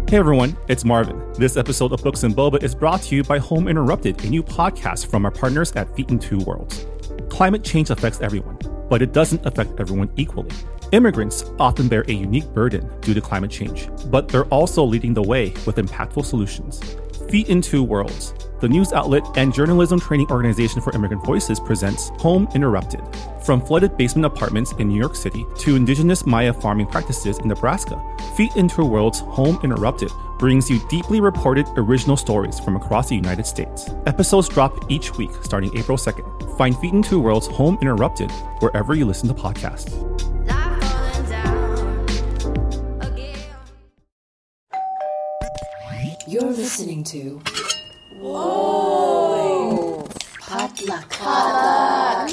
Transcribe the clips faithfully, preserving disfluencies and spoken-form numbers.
Hey everyone, it's Marvin. This episode of Books and Boba is brought to you by Home Interrupted, a new podcast from our partners at Feet in Two Worlds. Climate change affects everyone, but it doesn't affect everyone equally. Immigrants often bear a unique burden due to climate change, but they're also leading the way with impactful solutions. Feet in Two Worlds, the news outlet and journalism training organization for immigrant voices, presents Home Interrupted. From flooded basement apartments in New York City to indigenous Maya farming practices in Nebraska, Feet in Two Worlds Home Interrupted brings you deeply reported original stories from across the United States. Episodes drop each week starting April second. Find Feet in Two Worlds Home Interrupted wherever you listen to podcasts. You're listening to Whoa! Potluck. Potluck.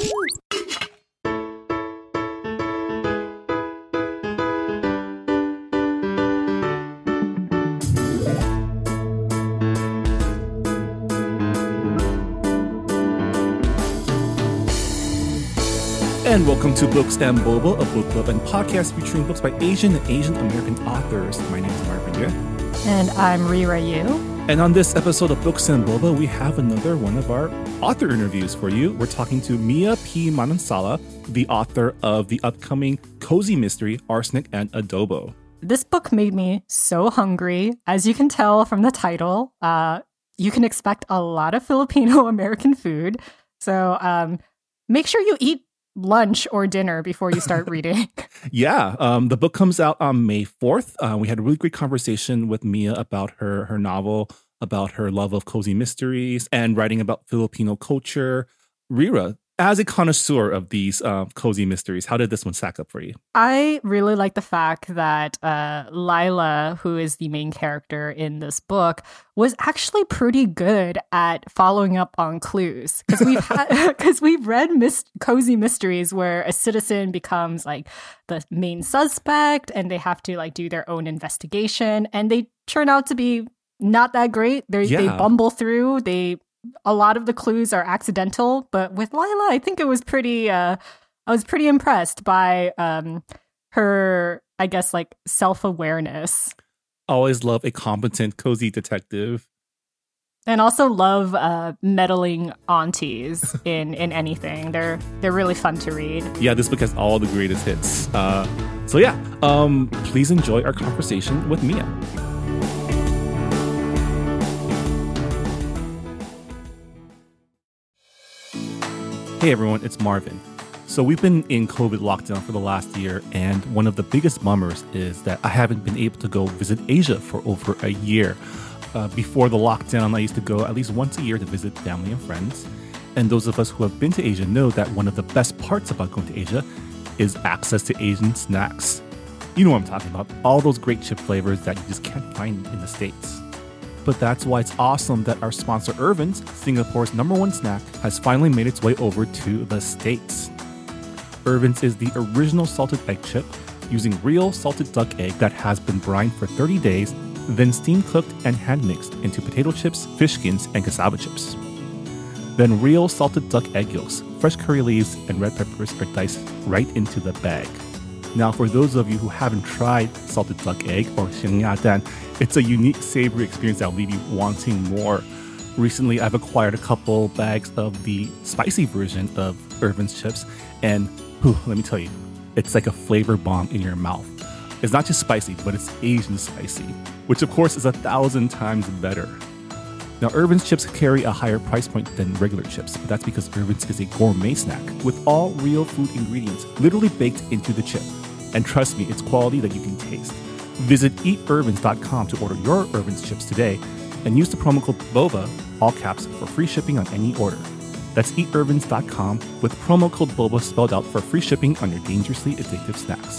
And welcome to Books and Boba, a book club and podcast featuring books by Asian and Asian American authors. My name is Marvin Yue. And I'm Rira Yu. And on this episode of Books and Boba, we have another one of our author interviews for you. We're talking to Mia P. Manansala, the author of the upcoming cozy mystery, Arsenic and Adobo. This book made me so hungry. As you can tell from the title, uh, you can expect a lot of Filipino-American food. So um, make sure you eat lunch or dinner before you start reading. Yeah, um, the book comes out on May fourth. Uh, we had a really great conversation with Mia about her her novel, about her love of cozy mysteries and writing about Filipino culture. Rira, as a connoisseur of these uh, cozy mysteries, how did this one stack up for you? I really like the fact that uh, Lila, who is the main character in this book, was actually pretty good at following up on clues. Because we've had, because we've read mis- cozy mysteries where a citizen becomes like the main suspect, and they have to like do their own investigation, and they turn out to be not that great. They yeah. they bumble through. They A lot of the clues are accidental, but with Lila, I think it was pretty, uh, I was pretty impressed by um, her, I guess, like self-awareness. Always love a competent, cozy detective. And also love uh, meddling aunties in, in anything. They're they're really fun to read. Yeah, this book has all the greatest hits. Uh, so yeah, um, please enjoy our conversation with Mia. Hey everyone, it's Marvin. So we've been in COVID lockdown for the last year, and one of the biggest bummers is that I haven't been able to go visit Asia for over a year. Uh, before the lockdown, I used to go at least once a year to visit family and friends. And those of us who have been to Asia know that one of the best parts about going to Asia is access to Asian snacks. You know what I'm talking about, all those great chip flavors that you just can't find in the States. But that's why it's awesome that our sponsor Irvin's, Singapore's number one snack, has finally made its way over to the States. Irvin's is the original salted egg chip using real salted duck egg that has been brined for thirty days, then steam cooked and hand mixed into potato chips, fish skins, and cassava chips. Then real salted duck egg yolks, fresh curry leaves, and red peppers are diced right into the bag. Now, for those of you who haven't tried salted duck egg or xingyadan, it's a unique savory experience that will leave you wanting more. Recently, I've acquired a couple bags of the spicy version of Irvin's chips, and whew, let me tell you, it's like a flavor bomb in your mouth. It's not just spicy, but it's Asian spicy, which of course is a thousand times better. Now, Irvin's chips carry a higher price point than regular chips, but that's because Irvin's is a gourmet snack with all real food ingredients literally baked into the chip. And trust me, it's quality that you can taste. Visit eat irvins dot com to order your Irvin's chips today and use the promo code BOBA, all caps, for free shipping on any order. That's eat irvins dot com with promo code BOBA spelled out for free shipping on your dangerously addictive snacks.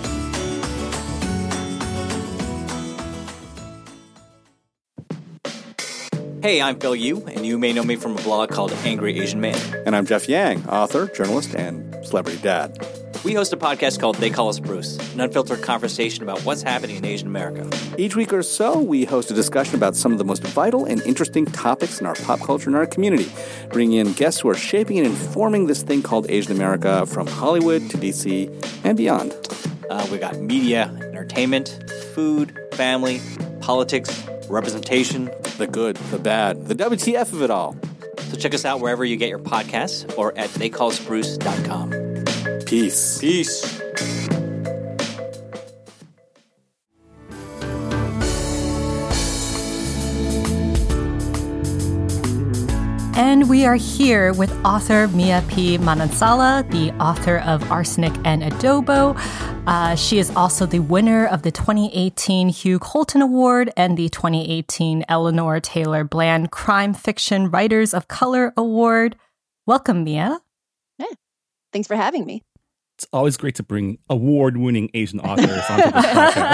Hey, I'm Phil Yu, and you may know me from a blog called Angry Asian Man. And I'm Jeff Yang, author, journalist, and celebrity dad. We host a podcast called They Call Us Bruce, an unfiltered conversation about what's happening in Asian America. Each week or so, we host a discussion about some of the most vital and interesting topics in our pop culture and our community, bringing in guests who are shaping and informing this thing called Asian America from Hollywood to D C and beyond. Uh, we got media, entertainment, food, family, politics, representation. The good, the bad, the W T F of it all. So check us out wherever you get your podcasts or at they call us bruce dot com. Peace. Peace. And we are here with author Mia P. Manansala, the author of Arsenic and Adobo. Uh, she is also the winner of the twenty eighteen Hugh Colton Award and the twenty eighteen Eleanor Taylor Bland Crime Fiction Writers of Color Award. Welcome, Mia. Yeah. Thanks for having me. It's always great to bring award-winning Asian authors onto this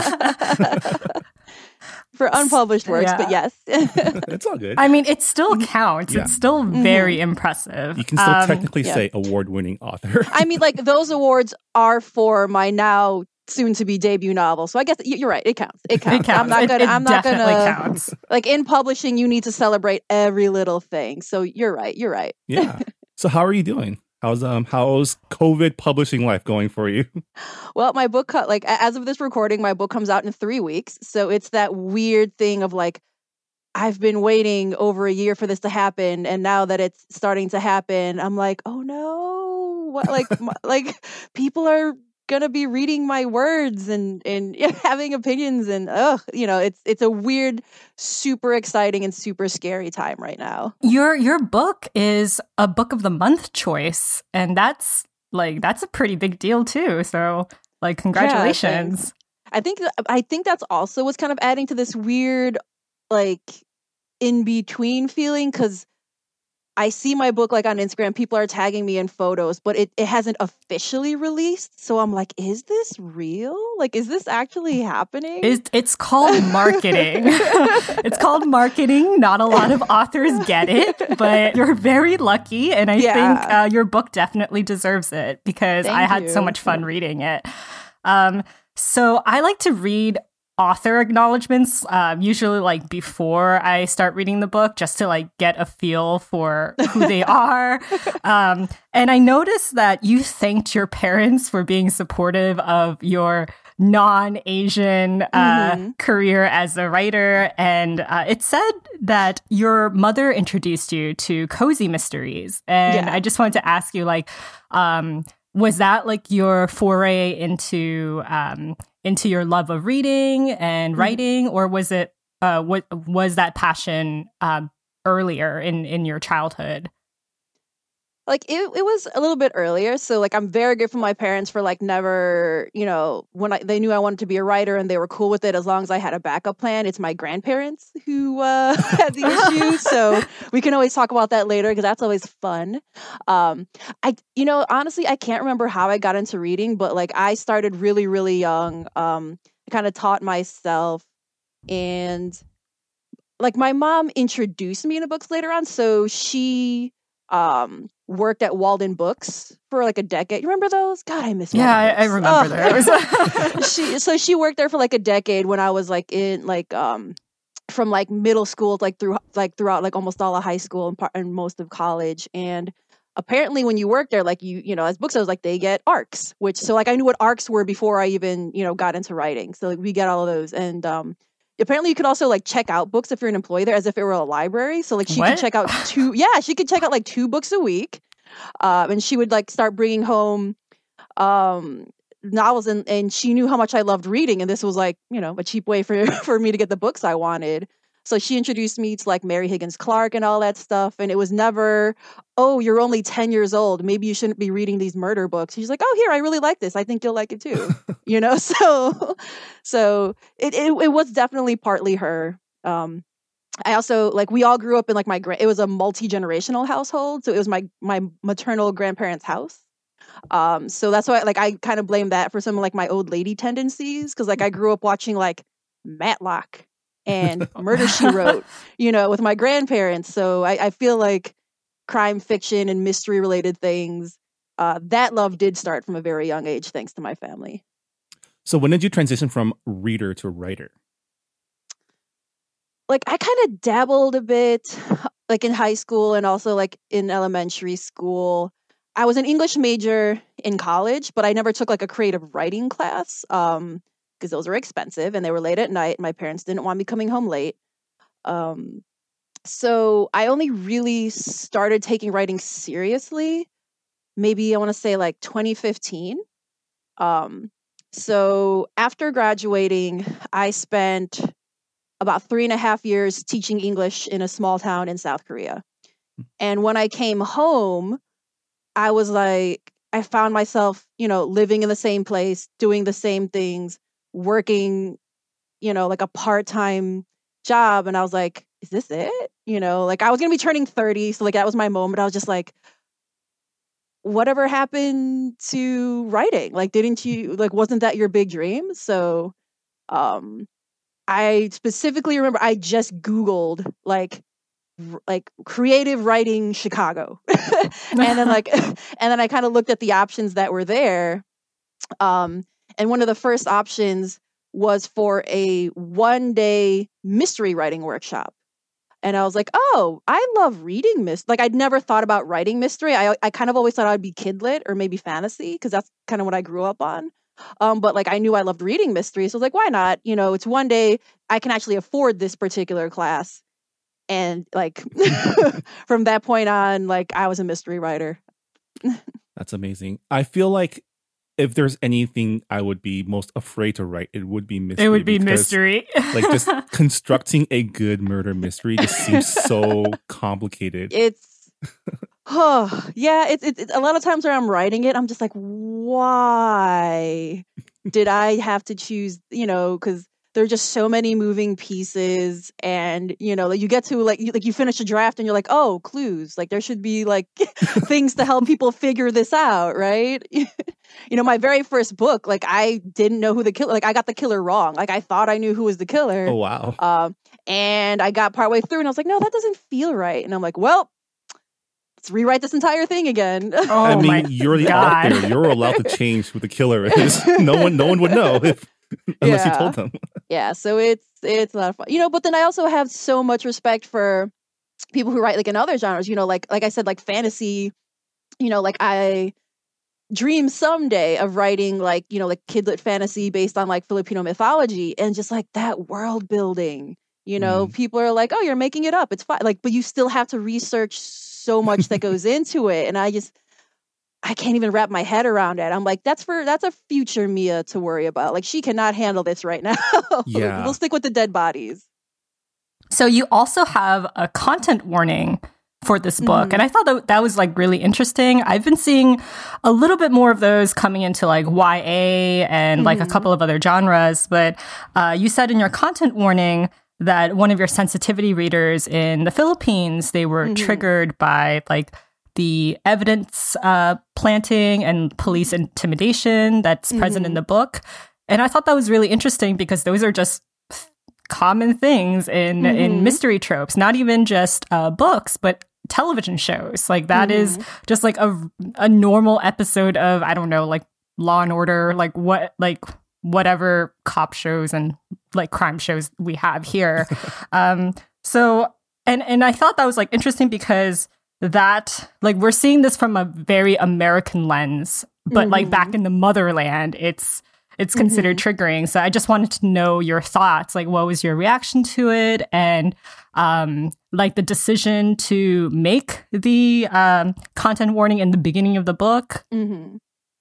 podcast. For unpublished works, yeah. but yes. It's all good. I mean, it still counts. Yeah. It's still very mm-hmm. impressive. You can still um, technically yeah. say award-winning author. I mean, like, those awards are for my now soon-to-be debut novel. So I guess you're right. It counts. It counts. It counts. I'm not gonna. It, it I'm not definitely gonna. Counts. Like, in publishing, you need to celebrate every little thing. So you're right. You're right. Yeah. So how are you doing? How's um how's COVID publishing life going for you? Well, my book cut like as of this recording, my book comes out in three weeks. So it's that weird thing of like, I've been waiting over a year for this to happen, and now that it's starting to happen, I'm like, oh no, what? Like, my, like people are gonna be reading my words and and having opinions, and ugh, you know, it's it's a weird, super exciting and super scary time right now. Your your book is a book of the month choice, and that's like that's a pretty big deal too. So, like, congratulations. Yeah, I think I think that's also what's kind of adding to this weird, like, in between feeling, because I see my book like on Instagram, people are tagging me in photos, but it, it hasn't officially released. So I'm like, is this real? Like, is this actually happening? It's, it's called marketing. It's called marketing. Not a lot of authors get it, but you're very lucky. And I yeah. think uh, your book definitely deserves it because Thank I had you. so much fun reading it. Um, so I like to read author acknowledgments, um, usually like before I start reading the book, just to like get a feel for who they are. Um, and I noticed that you thanked your parents for being supportive of your non-Asian uh, mm-hmm. career as a writer. And uh, it said that your mother introduced you to cozy mysteries. And yeah. I just wanted to ask you, like, um, was that like your foray into um, into your love of reading and writing, or was it uh, what was that passion um, earlier in, in your childhood? Like, it, it was a little bit earlier. So, like, I'm very grateful to my parents for, like, never, you know, when I, they knew I wanted to be a writer and they were cool with it as long as I had a backup plan. It's my grandparents who uh, had the issue. So we can always talk about that later because that's always fun. Um, I, you know, honestly, I can't remember how I got into reading, but, like, I started really, really young. Um, I kind of taught myself, and, like, my mom introduced me to books later on. So she um worked at Walden Books for like a decade. You remember those? God, I miss. Yeah, I, I remember oh. those. she so she worked there for like a decade when I was like in like um from like middle school like through like throughout like almost all of high school and, part, and most of college. And apparently when you work there, like you you know as booksellers, like they get arcs, which so like I knew what arcs were before I even you know got into writing. So like, we get all of those. And um apparently you could also like check out books if you're an employee there as if it were a library. So like she what? could check out two, yeah, she could check out like two books a week. Um, and she would like start bringing home um, novels, and, and she knew how much I loved reading. And this was like, you know, a cheap way for, for me to get the books I wanted. So she introduced me to like Mary Higgins Clark and all that stuff. And it was never, oh, you're only ten years old. Maybe you shouldn't be reading these murder books. She's like, oh, here, I really like this. I think you'll like it too. you know, so so it, it it was definitely partly her. Um, I also like we all grew up in like my gra- it was a multi-generational household. So it was my my maternal grandparents' house. Um, so that's why like I kind of blame that for some of like my old lady tendencies, because like I grew up watching like Matlock and Murder, She Wrote, you know, with my grandparents. So I, I feel like crime fiction and mystery related things, uh, that love did start from a very young age, thanks to my family. So when did you transition from reader to writer? Like I kind of dabbled a bit like in high school and also like in elementary school. I was an English major in college, but I never took like a creative writing class. Um, because those were expensive and they were late at night. My parents didn't want me coming home late. Um, so I only really started taking writing seriously, maybe I want to say like twenty fifteen. Um, so after graduating, I spent about three and a half years teaching English in a small town in South Korea. And when I came home, I was like, I found myself, you know, living in the same place, doing the same things, working, you know, like a part-time job. And I was like, is this it? You know, like I was going to be turning thirty. So like that was my moment. I was just like, whatever happened to writing? Like, didn't you, like, wasn't that your big dream? So um, I specifically remember I just Googled like, like creative writing Chicago. and then like, and then I kind of looked at the options that were there. Um, and one of the first options was for a one day mystery writing workshop. And I was like, oh, I love reading mystery. Like I'd never thought about writing mystery. I I kind of always thought I'd be kidlit or maybe fantasy because that's kind of what I grew up on. Um, but like I knew I loved reading mystery. So I was like, why not? You know, it's one day I can actually afford this particular class. And like from that point on, like I was a mystery writer. That's amazing. I feel like if there's anything I would be most afraid to write, it would be mystery. It would be because, mystery. like just constructing a good murder mystery just seems so complicated. It's, oh yeah, it's, it's it's a lot of times when I'm writing it, I'm just like, why did I have to choose? You know, because there are just so many moving pieces, and you know, like you get to like you, like you finish a draft, and you're like, oh, clues. Like there should be like things to help people figure this out, right? You know, my very first book, like I didn't know who the killer. Like I got the killer wrong. Like I thought I knew who was the killer. Oh wow! Um, and I got partway through, and I was like, no, that doesn't feel right. And I'm like, well, let's rewrite this entire thing again. Oh I mean, my you're the God. author. You're allowed to change who the killer is. No one, no one would know if unless Yeah. you told them. Yeah, so it's it's a lot of fun, you know. But then I also have so much respect for people who write like in other genres, you know, like like I said, like fantasy. You know, like I dream someday of writing like you know like kidlit fantasy based on like Filipino mythology and just like that world building. You know, Mm. people are like, oh, you're making it up. It's fine. Like, but you still have to research so much that goes into it, and I just. I can't even wrap my head around it. I'm like, that's for that's a future Mia to worry about. Like, she cannot handle this right now. Yeah. We'll stick with the dead bodies. So you also have a content warning for this book. Mhm. And I thought that that was like really interesting. I've been seeing a little bit more of those coming into like Y A and like a Mhm. couple of other genres. But uh, you said in your content warning that one of your sensitivity readers in the Philippines, they were Mhm. triggered by like the evidence uh, planting and police intimidation that's present in Mhm. the book. And I thought that was really interesting because those are just common things in, in Mhm. mystery tropes, not even just uh, books, but television shows. Like that is just like a, a normal episode of, I don't know, like Law and Order, like what, like whatever cop shows and like crime shows we have here. um, so, and, and I thought that was like interesting because that like we're seeing this from a very American lens, but like Mhm. back in the motherland, it's it's considered triggering. So I just wanted to know your thoughts. Like, what was your reaction to it, and um, like the decision to make the um, content warning in the beginning of the book. Mm-hmm.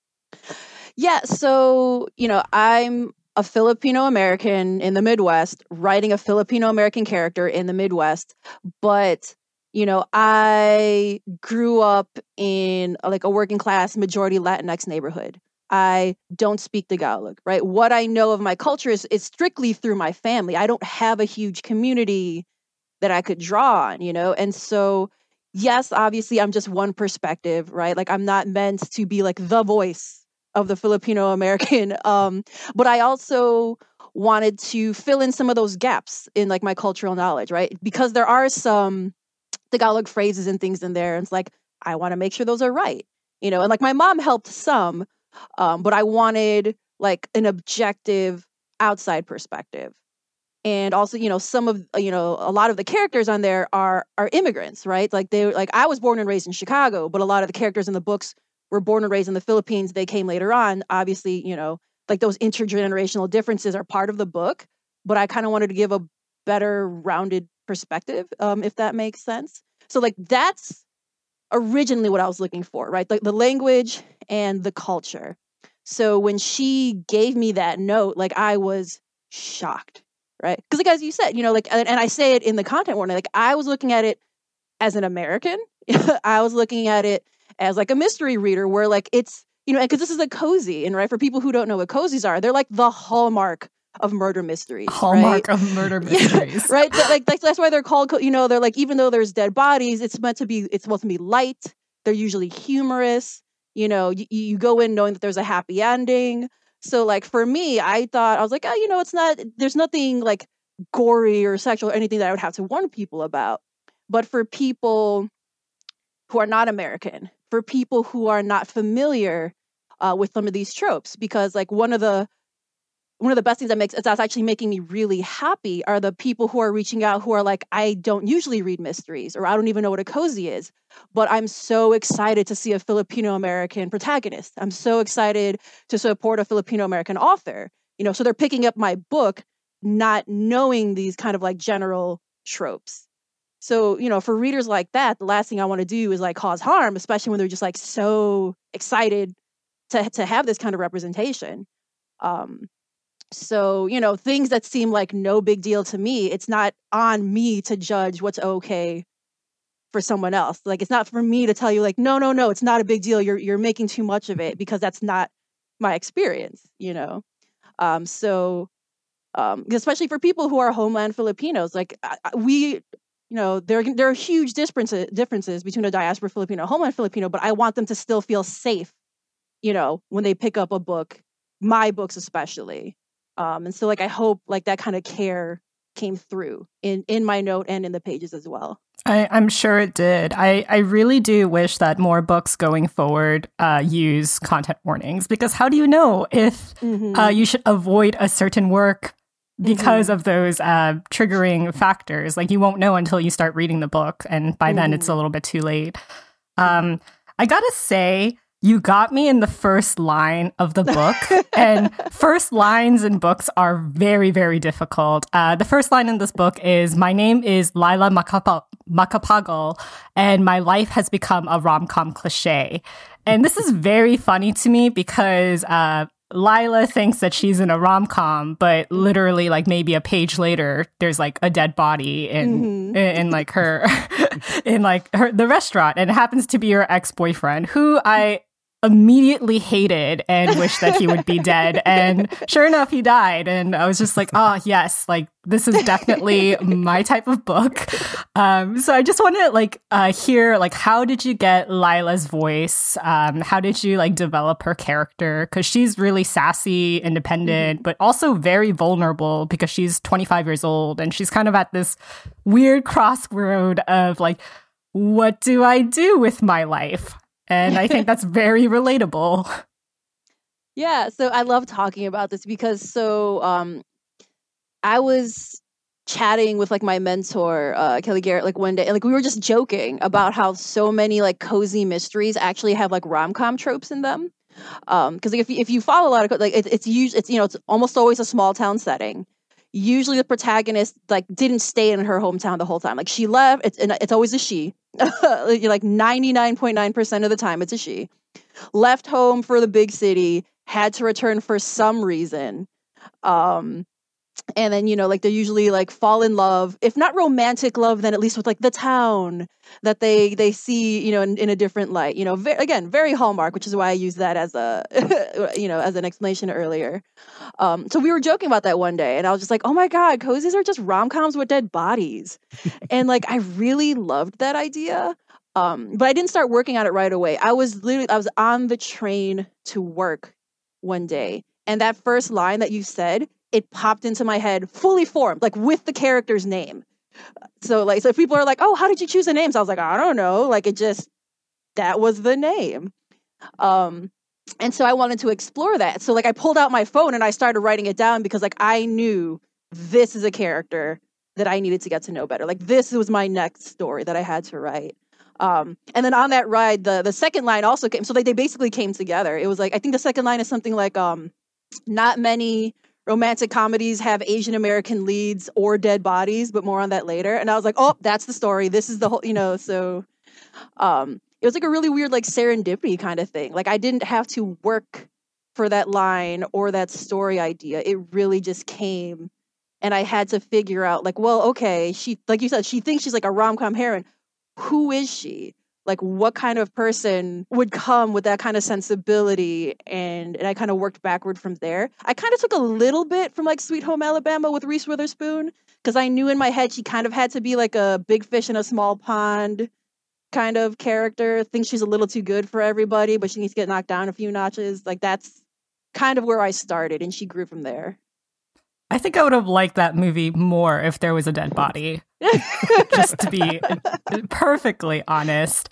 Yeah, so you know, I'm a Filipino American in the Midwest, writing a Filipino American character in the Midwest, but you know, I grew up in uh, like a working class majority Latinx neighborhood. I don't speak Tagalog, right? What I know of my culture is, is strictly through my family. I don't have a huge community that I could draw on, you know? And so, yes, obviously, I'm just one perspective, right? Like, I'm not meant to be like the voice of the Filipino American. Um, but I also wanted to fill in some of those gaps in like my cultural knowledge, right? Because there are some Tagalog phrases and things in there. And it's like, I want to make sure those are right, you know? And like my mom helped some, um, but I wanted like an objective outside perspective. And also, you know, some of, you know, a lot of the characters on there are are immigrants, right? Like they like I was born and raised in Chicago, but a lot of the characters in the books were born and raised in the Philippines. They came later on. Obviously, you know, like those intergenerational differences are part of the book, but I kind of wanted to give a better rounded perspective, um, if that makes sense. So like that's originally what I was looking for, right? Like the language and the culture. So when she gave me that note, like I was shocked, right? Because like as you said, you know, like, and, and I say it in the content warning, like I was looking at it as an American. I was looking at it as like a mystery reader where like it's, you know, because this is a cozy, and right, for people who don't know what cozies are, they're like the hallmark of murder mysteries. Hallmark right? of murder mysteries. Yeah, right? Like, like that's why they're called, you know, they're like, even though there's dead bodies, it's meant to be, it's supposed to be light. They're usually humorous. You know, you, you go in knowing that there's a happy ending. So like for me, I thought, I was like, oh, you know, it's not, there's nothing like gory or sexual or anything that I would have to warn people about. But for people who are not American, for people who are not familiar uh, with some of these tropes, because like one of the one of the best things that makes it's that's actually making me really happy are the people who are reaching out who are like, I don't usually read mysteries, or I don't even know what a cozy is, but I'm so excited to see a Filipino American protagonist. I'm so excited to support a Filipino American author. You know, so they're picking up my book, not knowing these kind of like general tropes. So, you know, for readers like that, the last thing I want to do is like cause harm, especially when they're just like so excited to to have this kind of representation. Um, So, you know, things that seem like no big deal to me, it's not on me to judge what's okay for someone else. Like, it's not for me to tell you like, no, no, no, it's not a big deal. You're you're making too much of it, because that's not my experience, you know? Um, so, um, especially for people who are homeland Filipinos, like I, I- we, you know, there, there are huge differences, differences between a diaspora Filipino, homeland Filipino, but I want them to still feel safe, you know, when they pick up a book, my books especially. Um, and so like I hope like that kind of care came through in, in my note and in the pages as well. I, I'm sure it did. I, I really do wish that more books going forward uh, use content warnings, because how do you know if Mm-hmm. uh, you should avoid a certain work because Mhm. of those uh, triggering factors? Like you won't know until you start reading the book, and by then it's a little bit too late. Um, I gotta say, you got me in the first line of the book, and first lines in books are very, very difficult. Uh, the first line in this book is, "My name is Lila Macapa- Macapagal, and my life has become a rom-com cliche." And this is very funny to me because uh, Lila thinks that she's in a rom-com, but literally, like maybe a page later, there's like a dead body in Mhm. in, in like her in like her the restaurant, and it happens to be her ex-boyfriend, who I immediately hated and wished that he would be dead. And sure enough, he died. And I was just like, oh, yes, like this is definitely my type of book. Um, so I just want to like uh, hear, like, how did you get Lila's voice? Um, how did you like develop her character? Because she's really sassy, independent, mm-hmm. but also very vulnerable because she's twenty-five years old. And she's kind of at this weird crossroad of like, what do I do with my life? And I think that's very relatable. Yeah, so I love talking about this because so um, I was chatting with like my mentor, uh, Kelly Garrett, like one day, and like we were just joking about how so many like cozy mysteries actually have like rom-com tropes in them. Um, because like if you, if you follow a lot of like it, it's usually it's you know it's almost always a small town setting. Usually the protagonist like didn't stay in her hometown the whole time. Like she left. It's and it's always a she. Like ninety-nine point nine percent of the time it's a she. Left home for the big city, had to return for some reason. Um and then, you know, like they usually like fall in love, if not romantic love, then at least with like the town that they they see, you know, in, in a different light. You know, ve- again, very Hallmark, which is why I use that as a, you know, as an explanation earlier. Um, so we were joking about that one day, and I was just like, oh my God, cozies are just rom-coms with dead bodies. And like, I really loved that idea. Um, but I didn't start working on it right away. I was literally, I was on the train to work one day. And that first line that you said, it popped into my head fully formed, like with the character's name. So like, so if people are like, oh, how did you choose the names? I was like, I don't know. Like it just, that was the name. Um, and so I wanted to explore that. So like I pulled out my phone and I started writing it down because like I knew this is a character that I needed to get to know better. Like this was my next story that I had to write. Um, and then on that ride, the the second line also came. So they, they basically came together. It was like, I think the second line is something like, um, not many romantic comedies have Asian American leads or dead bodies, but more on that later. And I was like, oh, that's the story. This is the whole, you know, so um, it was like a really weird, like serendipity kind of thing. Like I didn't have to work for that line or that story idea. It really just came. And I had to figure out like, well, okay, she, like you said, she thinks she's like a rom-com heroine. Who is she? Like what kind of person would come with that kind of sensibility? And, and I kind of worked backward from there. I kind of took a little bit from like Sweet Home Alabama with Reese Witherspoon, because I knew in my head she kind of had to be like a big fish in a small pond kind of character. Thinks she's a little too good for everybody, but she needs to get knocked down a few notches. Like that's kind of where I started, and she grew from there. I think I would have liked that movie more if there was a dead body. Just to be perfectly honest.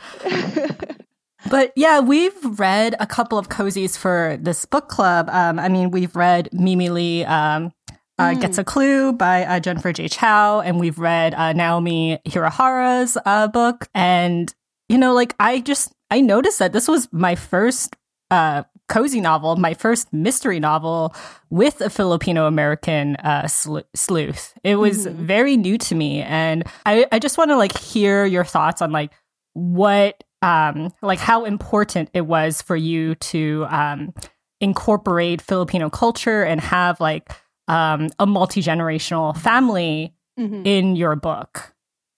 But yeah, we've read a couple of cozies for this book club. Um, I mean, we've read Mimi Lee um, uh, mm. Gets a Clue by uh, Jennifer J. Chow, and we've read uh, Naomi Hirahara's uh, book. And, you know, like, I just, I noticed that this was my first uh, cozy novel, my first mystery novel with a Filipino-American uh, sl- sleuth. It was mm-hmm. very new to me. And I, I just want to like hear your thoughts on like what, um, like how important it was for you to um, incorporate Filipino culture and have like um, a multi-generational family mm-hmm. in your book.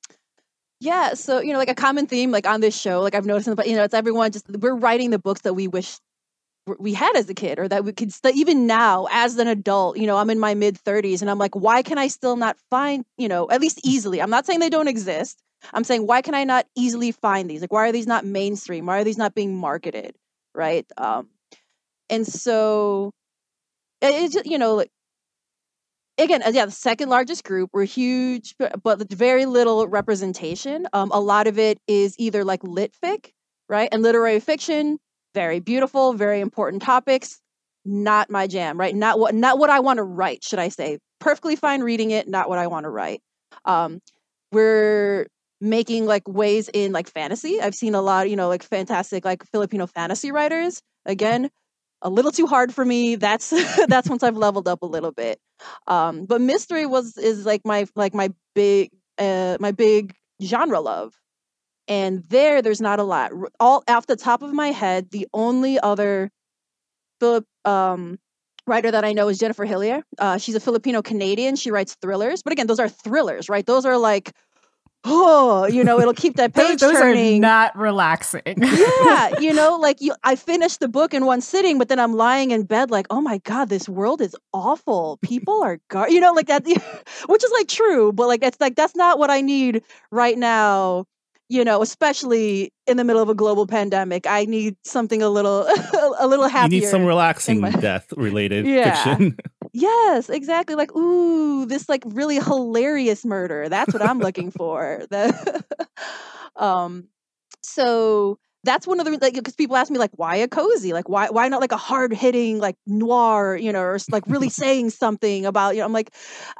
Yeah. So, you know, like a common theme, like on this show, like I've noticed, but you know, it's everyone just, we're writing the books that we wish we had as a kid, or that we could st- even now as an adult. You know, I'm in my mid thirties and I'm like, why can I still not find, you know, at least easily, I'm not saying they don't exist, I'm saying why can I not easily find these? Like, why are these not mainstream? Why are these not being marketed? Right. Um and so it's just, you know, like again, yeah, the second largest group. We're huge, but very little representation. Um a lot of it is either like lit fic, right, and literary fiction. Very beautiful, very important topics. Not my jam, right? Not what not what I want to write, should I say. Perfectly fine reading it, not what I want to write. Um, we're making like ways in like fantasy. I've seen a lot, you know, like fantastic like Filipino fantasy writers. Again, a little too hard for me. That's that's once I've leveled up a little bit. Um, but mystery was is like my like my big uh, my big genre love. And there, there's not a lot. All off the top of my head, the only other Philip um, writer that I know is Jennifer Hillier. Uh, she's a Filipino Canadian. She writes thrillers, but again, those are thrillers, right? Those are like, oh, you know, it'll keep that page those, those turning. Are not relaxing. Yeah, you know, like you, I finished the book in one sitting, but then I'm lying in bed like, oh my god, this world is awful. People are, gar-, you know, like that, which is like true, but like it's like that's not what I need right now. You know, especially in the middle of a global pandemic, I need something a little, a little happier. You need some relaxing my... death-related yeah. fiction. Yes, exactly. Like, ooh, this like really hilarious murder. That's what I'm looking for. The, um, so that's one of the like because people ask me like, why a cozy? Like, why why not like a hard-hitting like noir? You know, or like really saying something about you know. I'm like,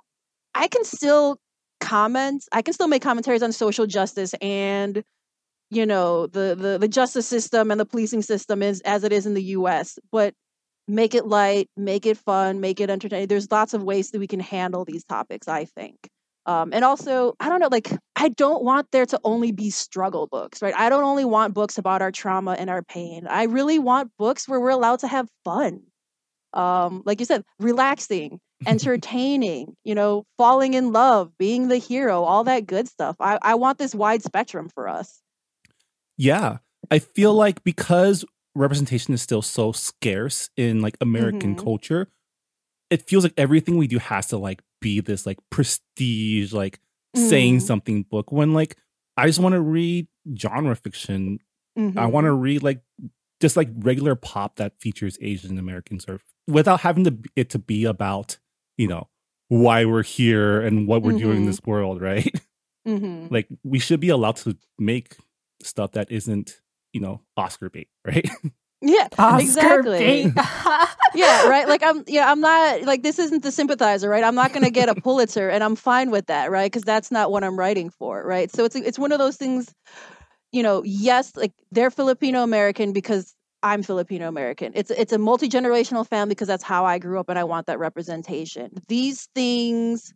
I can still. Comments I can still make commentaries on social justice and you know the, the the justice system and the policing system is as it is in the U S, but make it light, make it fun, make it entertaining. There's lots of ways that we can handle these topics, I think. Um, and also, I don't know, like I don't want there to only be struggle books, right? I don't only want books about our trauma and our pain. I really want books where we're allowed to have fun. Um, like you said, relaxing, entertaining, you know, falling in love, being the hero, all that good stuff. I, I want this wide spectrum for us. Yeah. I feel like because representation is still so scarce in like American mm-hmm. culture, it feels like everything we do has to like be this like prestige, like mm. saying something book when like I just want to read genre fiction. Mm-hmm. I want to read like just like regular pop that features Asian Americans or without having to it to be about, you know, why we're here and what we're mm-hmm. doing in this world, right? Mm-hmm. Like we should be allowed to make stuff that isn't, you know, Oscar bait, right? Yeah, Oscar exactly. Yeah, right. Like I'm, yeah, I'm not like this isn't The Sympathizer, right? I'm not going to get a Pulitzer, and I'm fine with that, right? Because that's not what I'm writing for, right? So it's it's one of those things. You know, yes, like they're Filipino American because I'm Filipino American. It's it's a multi-generational family because that's how I grew up and I want that representation. These things,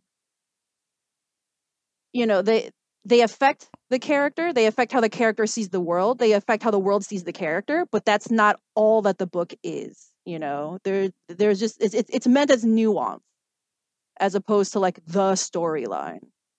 you know, they they affect the character, they affect how the character sees the world, they affect how the world sees the character, but that's not all that the book is, you know. There there's just it's it's, it's meant as nuance as opposed to like the storyline.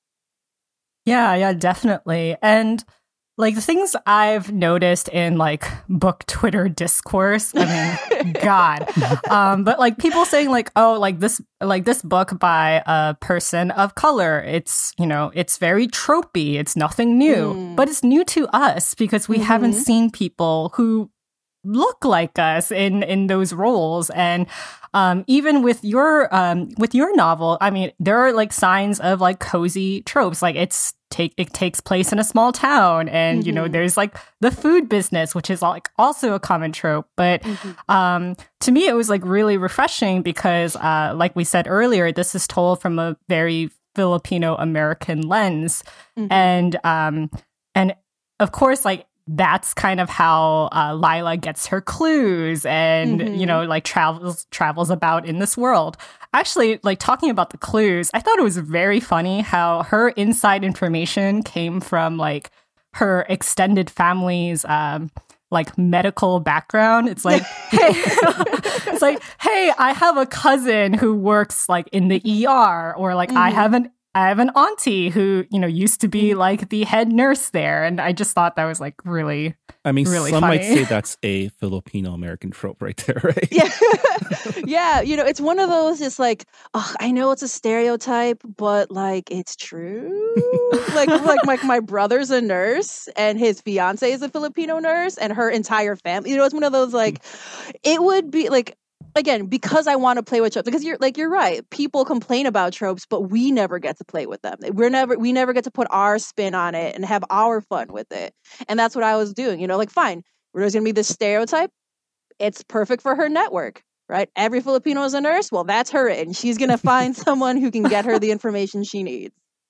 Yeah, yeah, definitely. And like the things I've noticed in like book Twitter discourse, I mean, God, um, but like people saying like, oh, like this, like this book by a person of color, it's, you know, it's very tropey. It's nothing new, mm. but it's new to us because we mm-hmm. haven't seen people who look like us in in those roles. And um even with your um with your novel, I mean, there are like signs of like cozy tropes, like it's take it takes place in a small town, and mm-hmm. you know, there's like the food business, which is like also a common trope, but mm-hmm. um to me it was like really refreshing because uh like we said earlier, this is told from a very Filipino American lens, mm-hmm. and um and of course, like that's kind of how uh, Lila gets her clues and, mm-hmm. you know, like travels travels about in this world. Actually, like talking about the clues, I thought it was very funny how her inside information came from like her extended family's um, like medical background. It's like, hey, it's like, hey, I have a cousin who works like in the E R, or like mm-hmm. I have an I have an auntie who, you know, used to be like the head nurse there. And I just thought that was like really, I mean, really some funny. might say that's a Filipino American trope right there, right? Yeah. Yeah. You know, it's one of those, it's like, oh, I know it's a stereotype, but like, it's true. like, like my, my brother's a nurse and his fiance is a Filipino nurse and her entire family, you know, it's one of those, like, it would be like, again, because I want to play with tropes, because you're like, you're right. People complain about tropes, but we never get to play with them. We're never, we never get to put our spin on it and have our fun with it. And that's what I was doing, you know, like, fine, there's going to be this stereotype. It's perfect for her network, right? Every Filipino is a nurse. Well, that's her. And she's going to find someone who can get her the information she needs.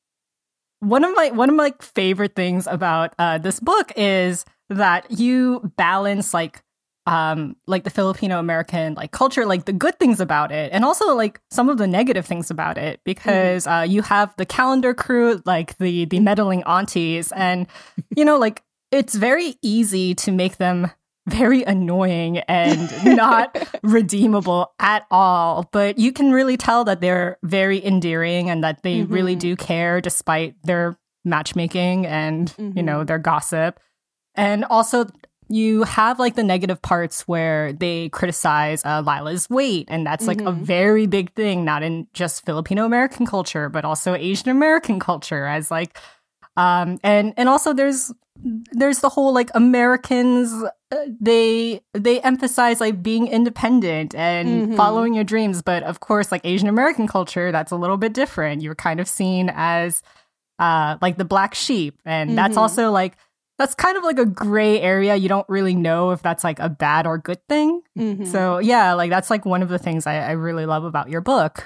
One of my, one of my favorite things about uh, this book is that you balance like, Um, like the Filipino American like culture, like the good things about it, and also like some of the negative things about it, because mm. uh, you have the calendar crew, like the the meddling aunties, and you know, like it's very easy to make them very annoying and not redeemable at all. But you can really tell that they're very endearing and that they mm-hmm. really do care despite their matchmaking and mm-hmm. you know, their gossip, and also. You have like the negative parts where they criticize uh, Lila's weight, and that's like mm-hmm. a very big thing, not in just Filipino American culture, but also Asian American culture. As like, um, and and also there's there's the whole like Americans uh, they they emphasize like being independent and mm-hmm. following your dreams, but of course, like Asian American culture, that's a little bit different. You're kind of seen as uh, like the black sheep, and mm-hmm. that's also like. That's kind of like a gray area. You don't really know if that's like a bad or good thing. Mm-hmm. So yeah, like that's like one of the things I, I really love about your book.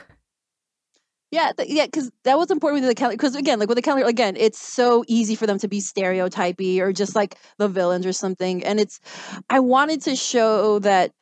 Yeah, th- yeah, because that was important with the calendar. Because again, like with the calendar, again, it's so easy for them to be stereotypy or just like the villains or something. And it's, I wanted to show that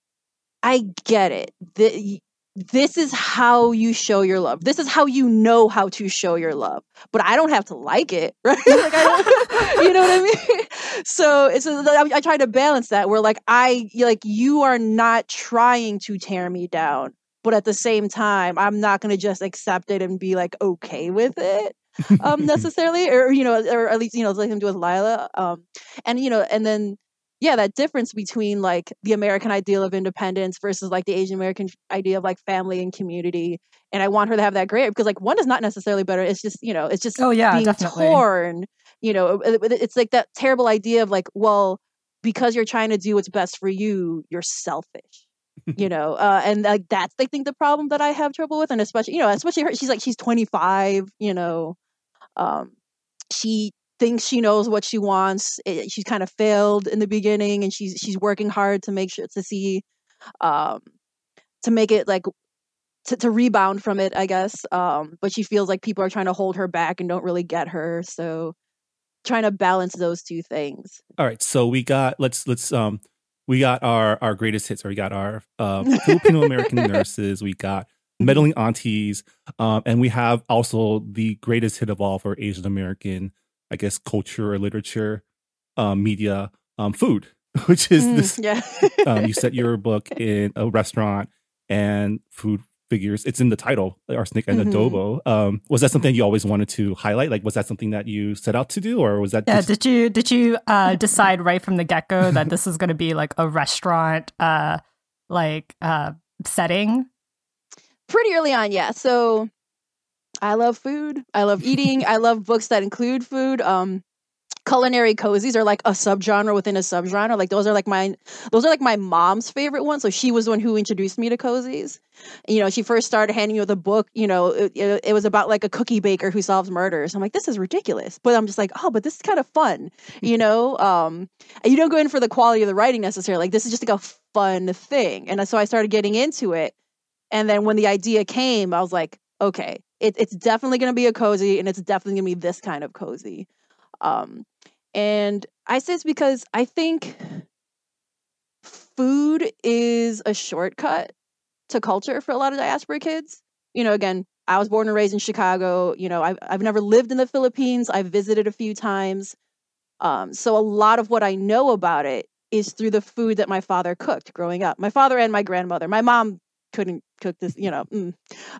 I get it. The, this is how you show your love. This is how you know how to show your love. But I don't have to like it, right? Like I don't, you know what I mean? So it's I, I try to balance that where like I like you are not trying to tear me down, but at the same time, I'm not going to just accept it and be like okay with it um, necessarily, or you know, or at least you know, like him do with Lila, um, and you know, and then. Yeah, that difference between like the American ideal of independence versus like the Asian American idea of like family and community. And I want her to have that gray area because like one is not necessarily better. It's just, you know, it's just oh, yeah, being definitely. torn, you know, it's like that terrible idea of like, well, because you're trying to do what's best for you, you're selfish, you know, uh, and like that's, I think, the problem that I have trouble with. And especially, you know, especially her, she's like, she's twenty-five, you know, um, she thinks she knows what she wants. It, she's kind of failed in the beginning, and she's she's working hard to make sure to see, um, to make it like to, to rebound from it, I guess. Um, but she feels like people are trying to hold her back and don't really get her. So trying to balance those two things. All right, so we got let's let's um We got our our greatest hits. Or we got our uh, Filipino American nurses. We got meddling aunties, um, and we have also the greatest hit of all for Asian American, I guess, culture or literature, um, media, um, food, which is Mm, this. yeah. Um, you set your book in a restaurant, and food figures. It's in the title, Arsenic and Mhm. Adobo. Um, was that something you always wanted to highlight? Like, was that something that you set out to do, or was that Yeah, just did you did you uh, decide right from the get go that this is going to be like a restaurant, uh, like uh, setting? Pretty early on, yeah. So I love food. I love eating. I love books that include food. Um, culinary cozies are like a subgenre within a subgenre. Like those are like my those are like my mom's favorite ones. So she was the one who introduced me to cozies. You know, she first started handing me the book. You know, it, it, it was about like a cookie baker who solves murders. I'm like, this is ridiculous, but I'm just like, oh, but this is kind of fun. You know, um, and you don't go in for the quality of the writing necessarily. Like this is just like a fun thing. And so I started getting into it. And then when the idea came, I was like, okay, it, it's definitely going to be a cozy, and it's definitely going to be this kind of cozy. Um, and I say it's because I think food is a shortcut to culture for a lot of diaspora kids. You know, again, I was born and raised in Chicago. You know, I've, I've never lived in the Philippines. I've visited a few times. Um, so a lot of what I know about it is through the food that my father cooked growing up. My father and my grandmother. My mom couldn't cook this, you know. Mm.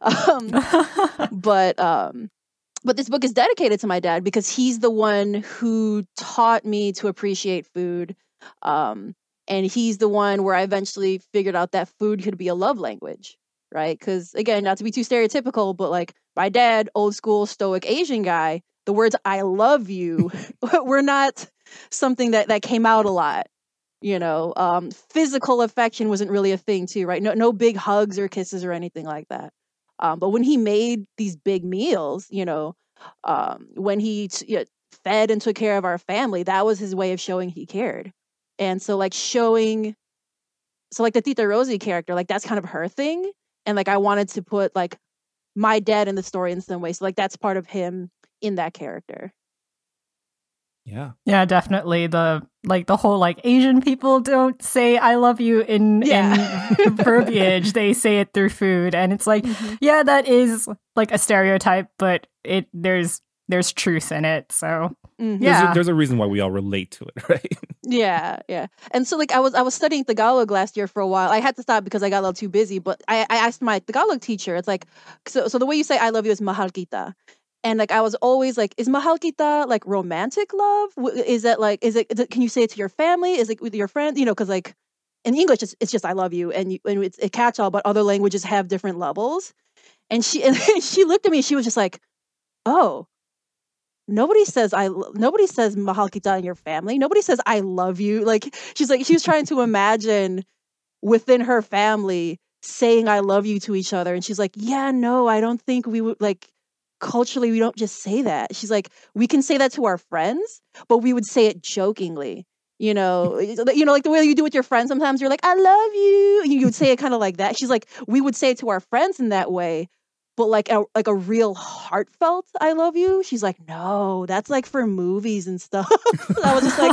Um, but um, but this book is dedicated to my dad because he's the one who taught me to appreciate food. Um, and he's the one where I eventually figured out that food could be a love language, right? Because again, not to be too stereotypical, but like my dad, old school stoic Asian guy, the words "I love you" were not something that that came out a lot. You know, um, physical affection wasn't really a thing too, right? No, no big hugs or kisses or anything like that. Um, but when he made these big meals, you know, um, when he t- you know, fed and took care of our family, that was his way of showing he cared. And so, like showing, so like the Tita Rosie character, like that's kind of her thing. And like I wanted to put like my dad in the story in some way. So like that's part of him in that character. yeah? Yeah, definitely. The like the whole like Asian people don't say "I love you" in Yeah. in verbiage; they say it through food, and it's like, Mhm. yeah, that is like a stereotype, but it there's there's truth in it. So Mhm. There's, yeah, a, there's a reason why we all relate to it, right? Yeah, yeah. And so like I was I was studying Tagalog last year for a while. I had to stop because I got a little too busy, but I, I asked my Tagalog teacher, it's like so so the way you say I love you is mahal kita. And like I was always like, is mahal kita like romantic love? W- Is that like is it, is it can you say it to your family? Is it with your friends? You know, because like in English it's, it's just I love you and you and it's a catch all, but other languages have different levels. And she and she looked at me, she was just like, oh. Nobody says I. lo- Nobody says mahal kita in your family. Nobody says I love you. Like she's like she was trying to imagine within her family saying I love you to each other, and she's like, yeah, no, I don't think we would like culturally we don't just say that. She's like, we can say that to our friends, but we would say it jokingly. You know, you know, like the way you do with your friends. Sometimes you're like, I love you. And you would say it kind of like that. She's like, we would say it to our friends in that way, but like a like a real heartfelt I love you. She's like, no, that's like for movies and stuff. I was just like,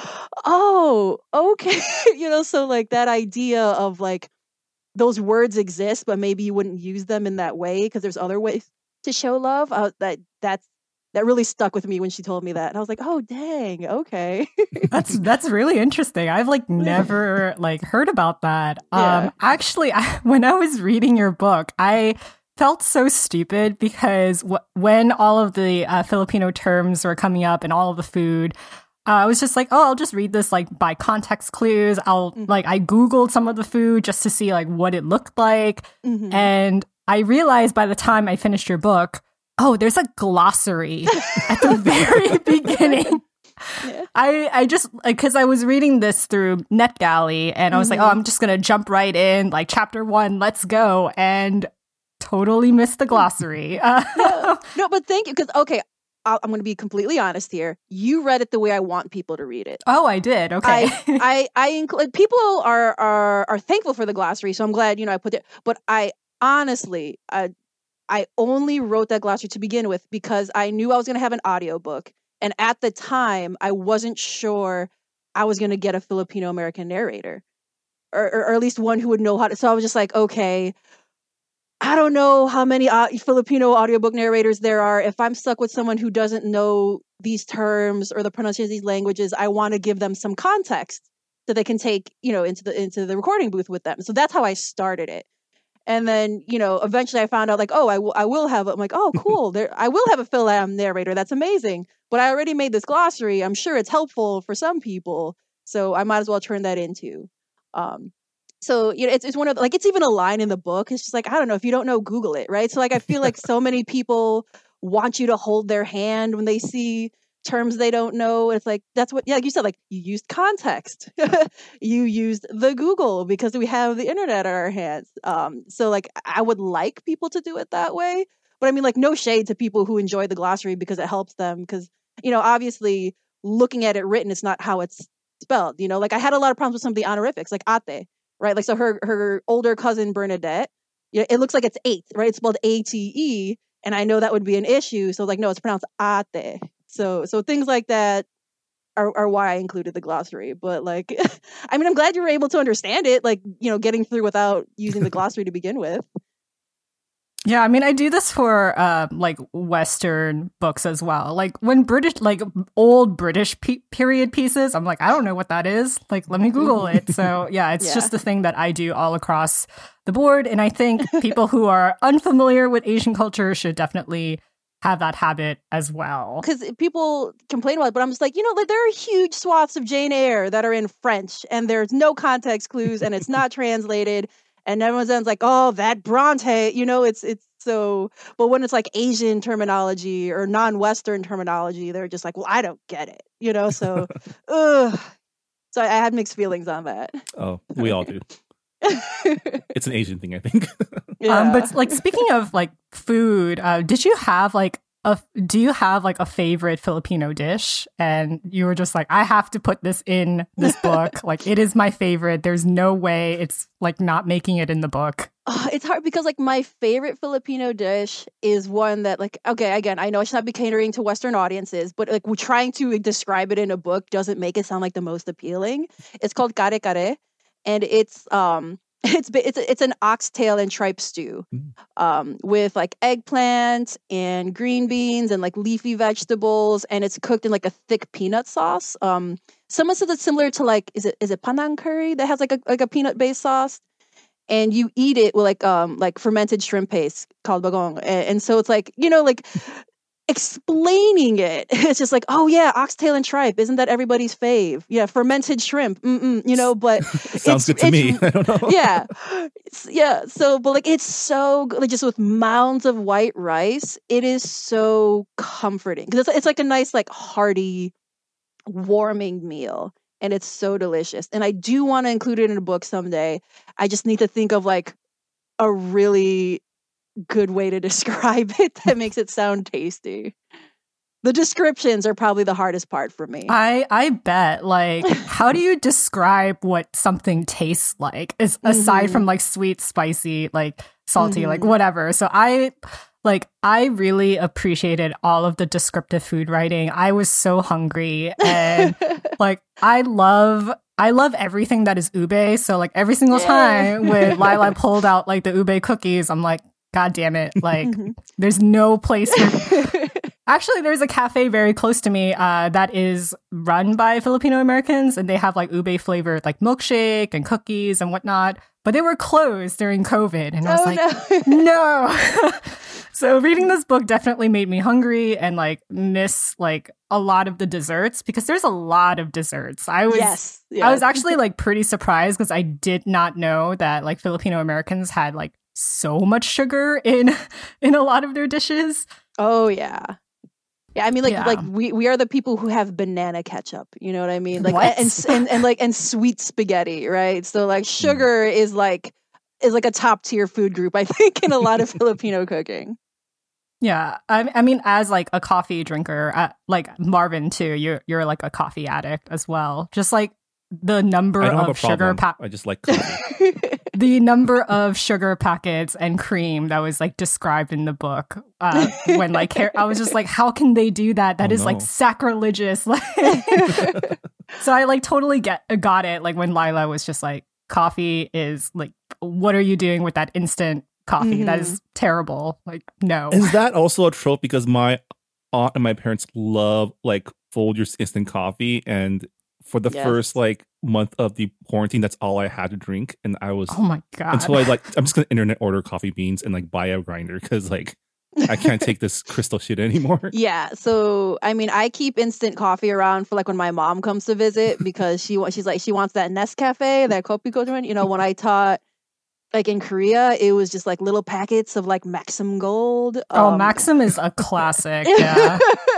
oh, okay. You know, so like that idea of like those words exist, but maybe you wouldn't use them in that way because there's other ways to show love. Uh, that that's that really stuck with me when she told me that. And I was like, oh dang, okay. that's that's really interesting. I've like never like heard about that. Yeah. Um, actually, I, when I was reading your book, I felt so stupid because w- when all of the uh, Filipino terms were coming up and all of the food, uh, I was just like, oh, I'll just read this like by context clues. I'll Mhm. like I Googled some of the food just to see like what it looked like. Mhm. And I realized by the time I finished your book, oh, there's a glossary at the very beginning. Yeah. I, I just, because I was reading this through NetGalley and I was like, oh, Mhm. I'm just going to jump right in, like chapter one, let's go. And totally missed the glossary. Uh, no, no, but thank you because okay, I'll, I'm going to be completely honest here. You read it the way I want people to read it. oh, I did. Okay. I I I include people are are are thankful for the glossary, so I'm glad you know I put it. But I honestly, I I only wrote that glossary to begin with because I knew I was going to have an audiobook, and at the time I wasn't sure I was going to get a Filipino American narrator, or, or or at least one who would know how to. So I was just like, okay, I don't know how many uh, Filipino audiobook narrators there are. If I'm stuck with someone who doesn't know these terms or the pronunciation of these languages, I want to give them some context so they can take, you know, into the into the recording booth with them. So that's how I started it. And then, you know, eventually I found out like, oh, I, w- I will have, I'm like, oh, cool. There, I will have a Phil Am narrator. That's amazing. But I already made this glossary. I'm sure it's helpful for some people. So I might as well turn that into. Um, so, you know, it's, it's one of, like, it's even a line in the book. It's just like, I don't know, if you don't know, Google it, right? So like, I feel like so many people want you to hold their hand when they see terms they don't know. It's like, that's what, yeah, like you said, like you used context. You used the Google because we have the internet at our hands. Um, so like, I would like people to do it that way. But I mean, like, no shade to people who enjoy the glossary because it helps them. Because, you know, obviously looking at it written, it's not how it's spelled. You know, like I had a lot of problems with some of the honorifics, like ate, right? Like, so her, her older cousin, Bernadette, you know, it looks like it's eight, right? It's spelled A T E. And I know that would be an issue. So like, no, it's pronounced ate. So, so things like that are, are why I included the glossary. But like, I mean, I'm glad you were able to understand it, like, you know, getting through without using the glossary to begin with. Yeah, I mean, I do this for uh, like Western books as well. Like when British, like old British pe- period pieces, I'm like, I don't know what that is. Like, let me Google it. So yeah, it's yeah. just the thing that I do all across the board. And I think people who are unfamiliar with Asian culture should definitely have that habit as well. Because people complain about it, but I'm just like, you know, like there are huge swaths of Jane Eyre that are in French and there's no context clues and it's not translated. And everyone's like, oh, that Bronte, you know, it's it's so, but when it's like Asian terminology or non-Western terminology, they're just like, well, I don't get it, you know, so, ugh. So I had mixed feelings on that. Oh, we all do. It's an Asian thing, I think. Yeah. Um, but like speaking of like food, uh, did you have like a do you have like a favorite Filipino dish? And you were just like, I have to put this in this book. Like it is my favorite. There's no way it's like not making it in the book. Uh, it's hard because like my favorite Filipino dish is one that like, okay, again, I know I should not be catering to Western audiences, but like we're trying to describe it in a book doesn't make it sound like the most appealing. It's called kare kare. And it's um it's it's it's an oxtail and tripe stew, um, with like eggplant and green beans and like leafy vegetables, and it's cooked in like a thick peanut sauce. Um, someone says it's similar to like is it is it Panang curry that has like a like a peanut based sauce, and you eat it with like um like fermented shrimp paste called bagong, and, and so it's like you know like. Explaining it, it's just like, oh yeah, oxtail and tripe, isn't that everybody's fave? Yeah, fermented shrimp, Mm-mm, you know. But sounds good to me. I don't know. Yeah, it's, yeah. So, but like, it's so good, like just with mounds of white rice, it is so comforting because it's it's like a nice, like hearty, warming meal, and it's so delicious. And I do want to include it in a book someday. I just need to think of like a really good way to describe it that makes it sound tasty. The descriptions are probably the hardest part for me. I I bet. Like, how do you describe what something tastes like? Is aside mm-hmm. from like sweet, spicy, like salty, mm-hmm. like whatever. So I like I really appreciated all of the descriptive food writing. I was so hungry and like I love I love everything that is ube. So like every single yeah. time when Lila pulled out like the ube cookies, I'm like, God damn it. Like, there's no place for... Actually, there's a cafe very close to me uh, that is run by Filipino Americans, and they have, like, ube-flavored, like, milkshake and cookies and whatnot. But they were closed during COVID, and I was oh, like, no! no. So reading this book definitely made me hungry and, like, miss, like, a lot of the desserts, because there's a lot of desserts. I was, yes, yes. I was actually, like, pretty surprised, because I did not know that, like, Filipino Americans had, like, so much sugar in in a lot of their dishes. Oh yeah. Yeah, I mean like yeah. like we, we are the people who have banana ketchup, you know what I mean? Like what? And, and and like and sweet spaghetti, right? So like sugar mm. is like is like a top tier food group, I think, in a lot of Filipino cooking. Yeah, I, I mean, as like a coffee drinker, uh, like Marvin too, you're you're like a coffee addict as well. Just like the number I don't of have a sugar pa- I just like coffee. The number of sugar packets and cream that was like described in the book uh, when like I was just like, how can they do that? That oh, is no. like sacrilegious. So I like totally get got it. Like when Lila was just like, coffee is like, what are you doing with that instant coffee? Mm-hmm. That is terrible. Like, no. Is that also a trope? Because my aunt and my parents love like Folgers instant coffee, and for the yes. first like month of the quarantine, that's all I had to drink, and I was oh my god until I like I'm just gonna internet order coffee beans and like buy a grinder because like I can't take this crystal shit anymore. Yeah, so I mean, I keep instant coffee around for like when my mom comes to visit because she she's like she wants that Nescafe, that Kopiko drink. You know, when I taught like in Korea, it was just like little packets of like Maxim Gold. Oh, um, Maxim is a classic. Yeah.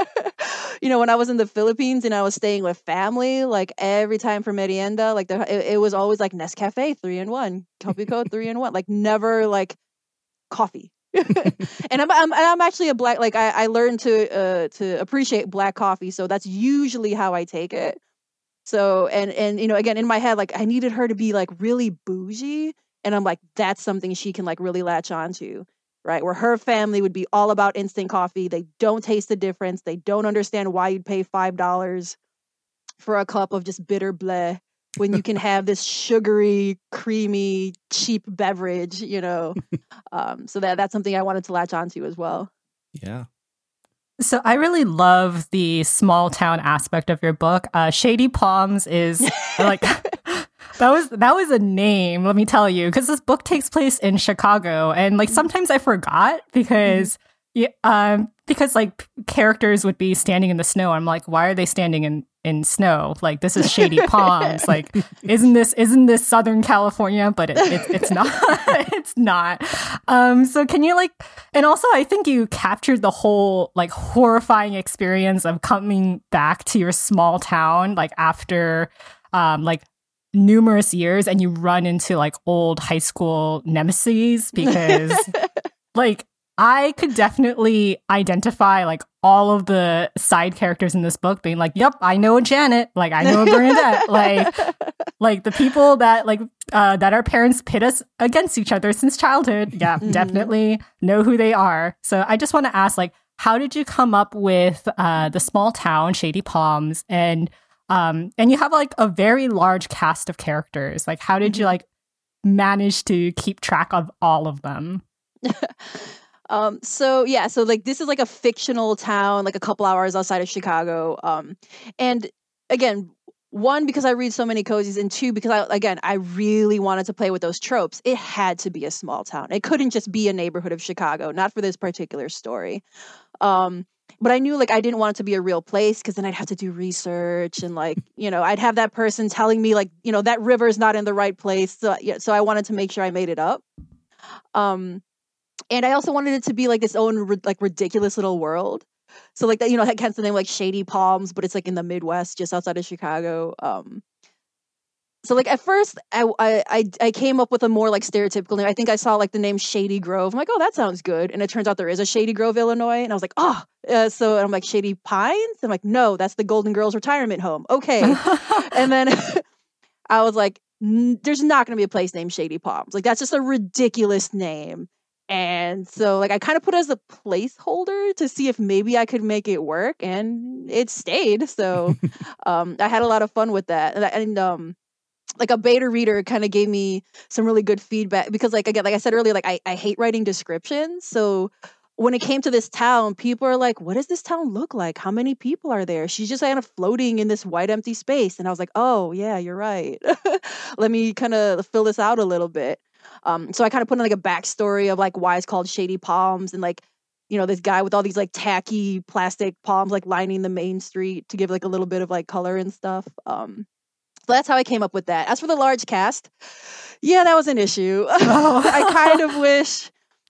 You know, when I was in the Philippines and I was staying with family, like every time for merienda, like the, it, it was always like Nescafe three in one, Kopiko three in one, like never like coffee. And I'm, I'm I'm actually a black like I, I learned to uh, to appreciate black coffee, so that's usually how I take it. So and and you know again in my head like I needed her to be like really bougie, and I'm like that's something she can like really latch onto, right? Where her family would be all about instant coffee. They don't taste the difference. They don't understand why you'd pay five dollars for a cup of just bitter bleh when you can have this sugary, creamy, cheap beverage, you know. Um, so that that's something I wanted to latch onto as well. Yeah. So I really love the small town aspect of your book. Uh, Shady Palms is like that was that was a name, let me tell you, because this book takes place in Chicago, and like sometimes I forgot because yeah, um, because like characters would be standing in the snow. I'm like, why are they standing in, in snow? Like this is Shady Palms. Like isn't this isn't this Southern California? But it, it, it's not. It's not. Um, so can you like, and also I think you captured the whole like horrifying experience of coming back to your small town like after um like numerous years, and you run into like old high school nemesis because like. I could definitely identify like all of the side characters in this book being like, yep, I know a Janet, like I know a Bernadette, like like the people that like uh, that our parents pit us against each other since childhood. Yeah, mm-hmm. Definitely know who they are. So I just want to ask, like, how did you come up with uh, the small town Shady Palms, and um and you have like a very large cast of characters. Like, how did you like manage to keep track of all of them? Um, so yeah, so like this is like a fictional town, like a couple hours outside of Chicago. Um, and again, one, because I read so many cozies, and two, because I, again, I really wanted to play with those tropes. It had to be a small town. It couldn't just be a neighborhood of Chicago, not for this particular story. Um, but I knew like I didn't want it to be a real place because then I'd have to do research and like, you know, I'd have that person telling me like, you know, that river's not in the right place. So, yeah, so I wanted to make sure I made it up. Um, And I also wanted it to be like its own like ridiculous little world. So like that, you know, that hence the name like Shady Palms, but it's like in the Midwest, just outside of Chicago. Um, so like at first, I, I I came up with a more like stereotypical name. I think I saw like the name Shady Grove. I'm like, oh, that sounds good. And it turns out there is a Shady Grove, Illinois. And I was like, oh, uh, so I'm like Shady Pines. I'm like, no, that's the Golden Girls retirement home. Okay. And then I was like, there's not going to be a place named Shady Palms. Like that's just a ridiculous name. And so like I kind of put it as a placeholder to see if maybe I could make it work, and it stayed. So um, I had a lot of fun with that. And, and um, like a beta reader kind of gave me some really good feedback because like, again, like I said earlier, like I, I hate writing descriptions. So when it came to this town, people are like, what does this town look like? How many people are there? She's just kind of floating in this white empty space. And I was like, oh yeah, you're right. Let me kind of fill this out a little bit. Um, so I kind of put in like a backstory of like why it's called Shady Palms, and like, you know, this guy with all these like tacky plastic palms like lining the main street to give like a little bit of like color and stuff. Um, so that's how I came up with that. As for the large cast, yeah, that was an issue. I kind of wish,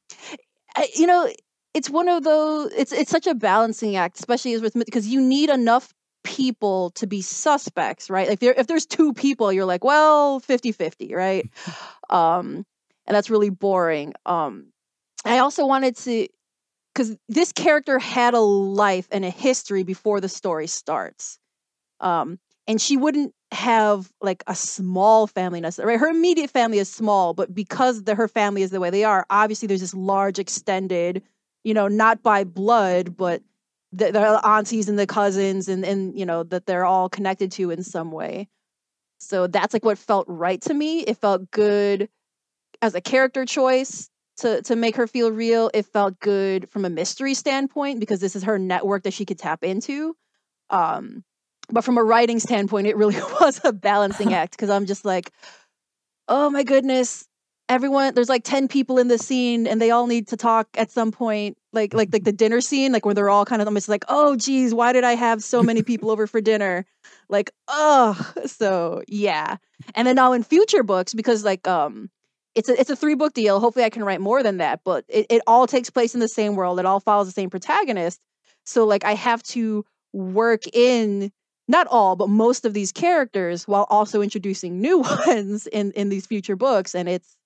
I, you know, it's one of those. It's it's such a balancing act, especially as with because you need enough people to be suspects, right? Like there, if there's two people, you're like, well, fifty-fifty, right? um, and that's really boring. Um, I also wanted to, because this character had a life and a history before the story starts. Um, and she wouldn't have like a small family necessarily. Right? Her immediate family is small, but because the, her family is the way they are, obviously there's this large extended, you know, not by blood, but the, the aunties and the cousins, and and you know that they're all connected to in some way. So that's like what felt right to me. It felt good as a character choice to to make her feel real. It felt good from a mystery standpoint because this is her network that she could tap into. Um, but from a writing standpoint, it really was a balancing act because I'm just like, oh my goodness, everyone, there's like ten people in this scene and they all need to talk at some point. Like like like the dinner scene, like where they're all kind of almost like, oh geez, why did I have so many people over for dinner? Like, oh, so yeah. And then now in future books, because like um it's a it's a three book deal. Hopefully I can write more than that, but it, it all takes place in the same world. It all follows the same protagonist. So like I have to work in not all, but most of these characters while also introducing new ones in, in these future books. And it's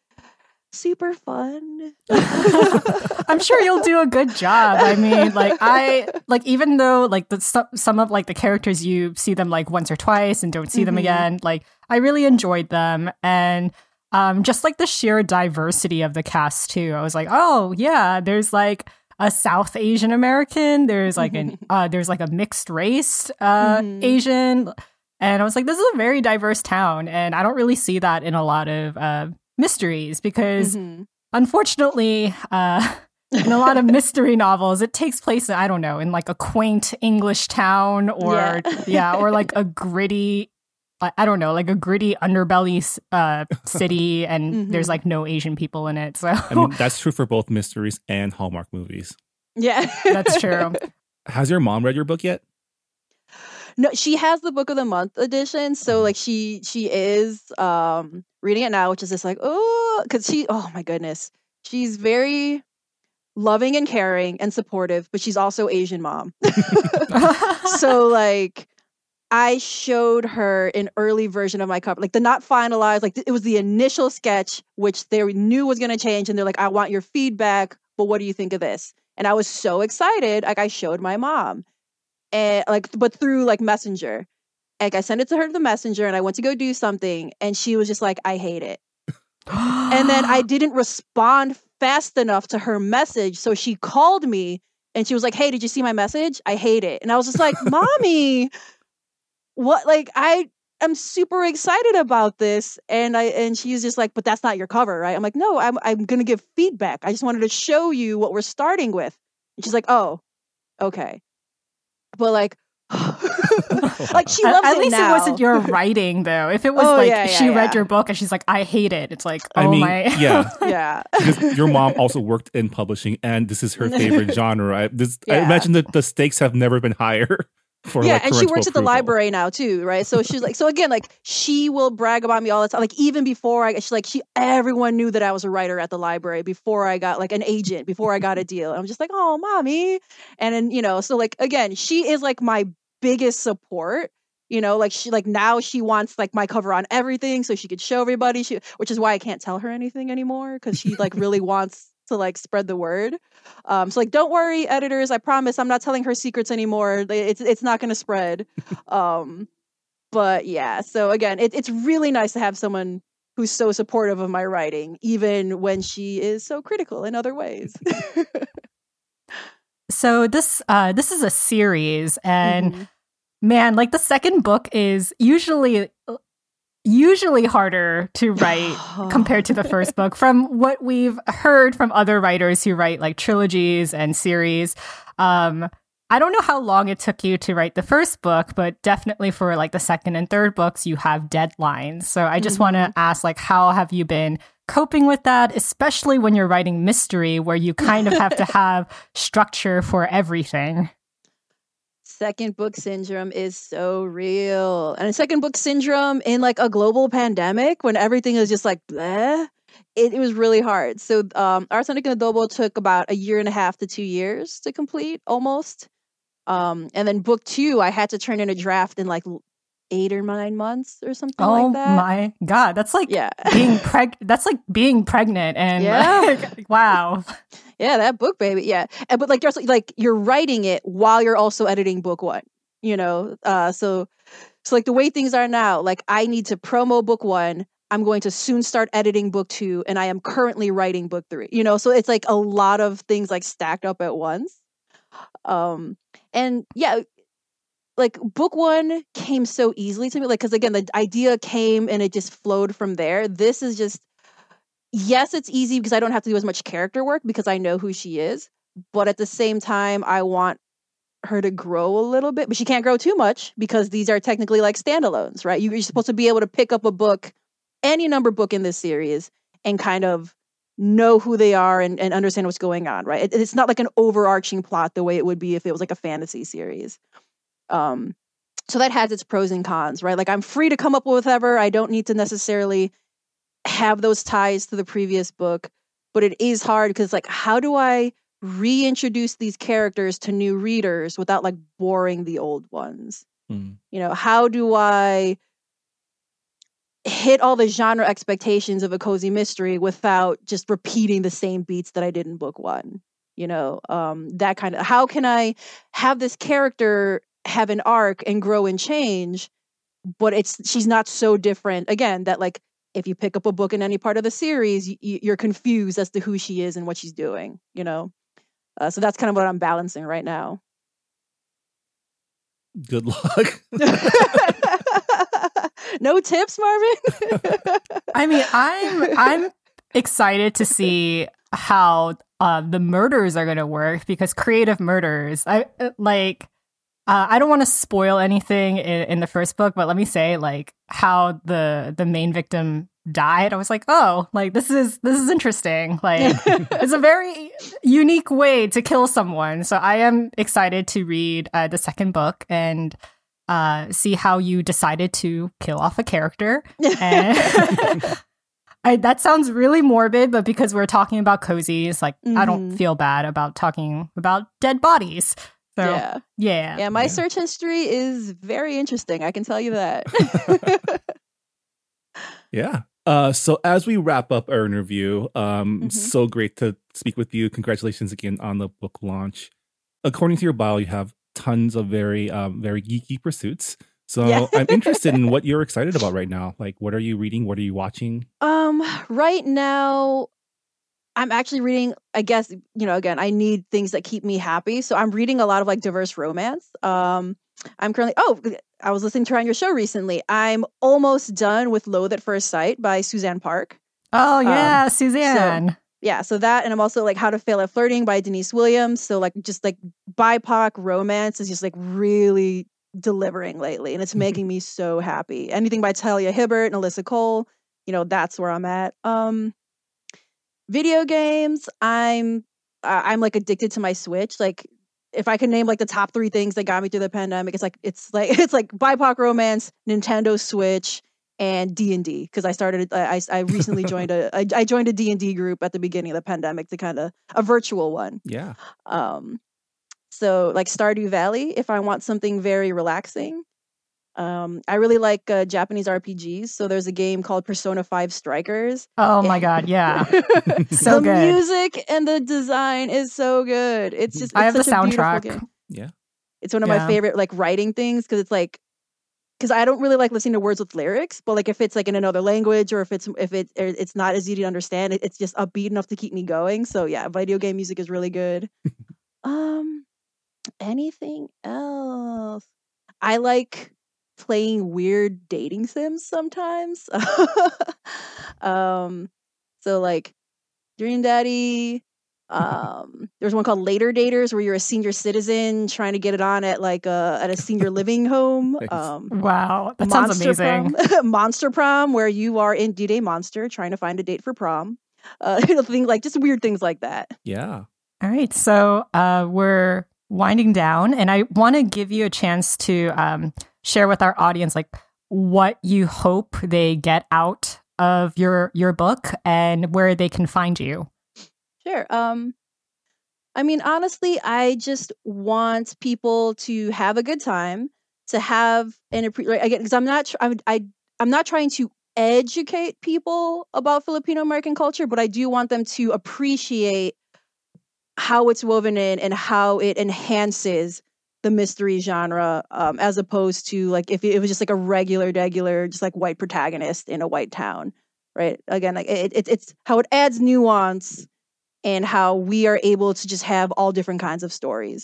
super fun. I'm sure you'll do a good job. I mean, like I like even though like the some, some of like the characters you see them like once or twice and don't see mm-hmm. them again, like I really enjoyed them. And um just like the sheer diversity of the cast too. I was like, oh yeah, there's like a South Asian American, there's like an uh there's like a mixed race uh mm-hmm. Asian, and I was like, this is a very diverse town, and I don't really see that in a lot of uh mysteries because mm-hmm. unfortunately uh in a lot of mystery novels it takes place in, I don't know, in like a quaint English town or yeah, yeah or like a gritty I don't know, like a gritty underbelly uh, city, and mm-hmm. there's like no Asian people in it. So I mean, that's true for both mysteries and Hallmark movies. Yeah, that's true. Has your mom read your book yet? No, she has the Book of the Month edition. So like she she is um, reading it now, which is just like, oh, because she, oh my goodness, she's very loving and caring and supportive, but she's also Asian mom. So like, I showed her an early version of my cover, like the not finalized, like it was the initial sketch, which they knew was going to change. And they're like, I want your feedback, but what do you think of this? And I was so excited. Like I showed my mom and like, but through like Messenger, like I sent it to her to the Messenger and I went to go do something. And she was just like, I hate it. And then I didn't respond fast enough to her message. So she called me and she was like, hey, did you see my message? I hate it. And I was just like, mommy, what, like, I am super excited about this. And I, and she's just like, but that's not your cover, right? I'm like, no, I'm, I'm going to give feedback. I just wanted to show you what we're starting with. And she's like, oh, okay. But like, like she loves at, at it least now. It wasn't your writing though. If it was oh, like yeah, yeah, she yeah. read your book and she's like, I hate it. It's like, oh I mean, my. yeah. Yeah. Because your mom also worked in publishing and this is her favorite genre. I, this, yeah. I imagine that the stakes have never been higher. For, yeah, like, and she works approval. at the library now too, right? So she's like, so again, like she will brag about me all the time. Like even before I, she's like, she, everyone knew that I was a writer at the library before I got like an agent, before I got a deal. And I'm just like, oh, mommy, and then you know, so like again, she is like my biggest support. You know, like she, like now she wants like my cover on everything, so she could show everybody. She, which is why I can't tell her anything anymore because she like really wants to like spread the word. Um, so like, don't worry, editors. I promise, I'm not telling her secrets anymore. It's it's not going to spread. Um, but yeah. So again, it, it's really nice to have someone who's so supportive of my writing, even when she is so critical in other ways. So this uh, this is a series, and mm-hmm. man, like the second book is usually. usually harder to write compared to the first book from what we've heard from other writers who write like trilogies and series. Um, I don't know how long it took you to write the first book, but definitely for like the second and third books, you have deadlines. So I just mm-hmm. want to ask, like, how have you been coping with that, especially when you're writing mystery where you kind of have to have structure for everything? Second book syndrome is so real. And second book syndrome in like a global pandemic when everything is just like, bleh, it, it was really hard. So um, Arsenic and Adobo took about a year and a half to two years to complete almost. Um, and then book two, I had to turn in a draft in like eight or nine months or something oh like that. Oh my God. That's like yeah. being preg. That's like being pregnant and yeah. like, wow. Yeah, that book, baby. Yeah. And, but like, you're, like you're writing it while you're also editing book one, you know? Uh, so, so like the way things are now, like I need to promo book one. I'm going to soon start editing book two and I am currently writing book three, you know? So it's like a lot of things like stacked up at once. Um, and yeah, like book one came so easily to me, like because again the idea came and it just flowed from there. This is just, yes, it's easy because I don't have to do as much character work because I know who she is, but at the same time I want her to grow a little bit, but she can't grow too much because these are technically like standalones, right? You're supposed to be able to pick up a book, any number book in this series, and kind of know who they are and, and understand what's going on, right? It, it's not like an overarching plot the way it would be if it was like a fantasy series. Um, so that has its pros and cons, right? Like I'm free to come up with whatever. I don't need to necessarily have those ties to the previous book, but it is hard because like, how do I reintroduce these characters to new readers without like boring the old ones? Mm. You know, how do I hit all the genre expectations of a cozy mystery without just repeating the same beats that I did in book one? You know, um, that kind of, how can I have this character have an arc and grow and change, but it's, she's not so different again that like, if you pick up a book in any part of the series, y- you're confused as to who she is and what she's doing, you know? Uh, so that's kind of what I'm balancing right now. Good luck. No tips, Marvin? I mean, I'm I'm excited to see how uh, the murders are going to work, because creative murders, I like. Uh, I don't want to spoil anything in, in the first book, but let me say, like, how the the main victim died. I was like, oh, like this is this is interesting. Like, it's a very unique way to kill someone. So I am excited to read uh, the second book and uh, see how you decided to kill off a character. And I, that sounds really morbid, but because we're talking about cozies, like mm-hmm. I don't feel bad about talking about dead bodies. So, yeah. Yeah. Yeah. My yeah. search history is very interesting. I can tell you that. Yeah. Uh, so as we wrap up our interview, um, Mm-hmm. so great to speak with you. Congratulations again on the book launch. According to your bio, you have tons of very, um, very geeky pursuits. So Yeah. I'm interested in what you're excited about right now. Like, what are you reading? What are you watching? Um, right now, I'm actually reading, I guess, you know, again, I need things that keep me happy. So I'm reading a lot of like diverse romance. Um, I'm currently, oh, I was listening to her on your show recently. I'm almost done with Loathe at First Sight by Suzanne Park. Oh, yeah, Um, Suzanne. So, yeah, so that, and I'm also like How to Fail at Flirting by Denise Williams. So like just like B I P O C romance is just like really delivering lately. And it's making me so happy. Anything by Talia Hibbert and Alyssa Cole, you know, that's where I'm at. Um, Video games, I'm uh, I'm like addicted to my Switch. Like if I can name like the top three things that got me through the pandemic, it's like it's like it's like B I P O C romance, Nintendo Switch, and D and D. Because I started, I I recently joined a I, I joined a D and D group at the beginning of the pandemic to kind of a virtual one. Yeah. Um, so like Stardew Valley, if I want something very relaxing. Um, I really like uh, Japanese R P Gs. So there's a game called Persona five Strikers. Oh my God, yeah. The So good. music and the design is so good. It's just, it's I have the such a beautiful soundtrack. game. Yeah. It's one of Yeah. my favorite like writing things because it's like, because I don't really like listening to words with lyrics, but like if it's like in another language or if it's if it or it's not as easy to understand, it, it's just upbeat enough to keep me going. So yeah, video game music is really good. um, anything else? I like playing weird dating sims sometimes. um, so like Dream Daddy. Um, there's one called Later Daters where you're a senior citizen trying to get it on at like a at a senior living home. Nice. Um, Wow, that sounds Monster amazing. Prom, Monster Prom, where you are indeed a monster trying to find a date for prom. Uh, you know, things like just weird things like that. Yeah. All right, so uh, we're winding down, and I want to give you a chance to um, share with our audience like what you hope they get out of your your book and where they can find you. Sure. Um, I mean, honestly, I just want people to have a good time, to have an appre- again because I'm not tr- I'm I I'm not trying to educate people about Filipino American culture, but I do want them to appreciate how it's woven in and how it enhances the mystery genre, um, as opposed to like if it was just like a regular, regular, just like white protagonist in a white town, right? Again, like it, it, it's how it adds nuance and how we are able to just have all different kinds of stories.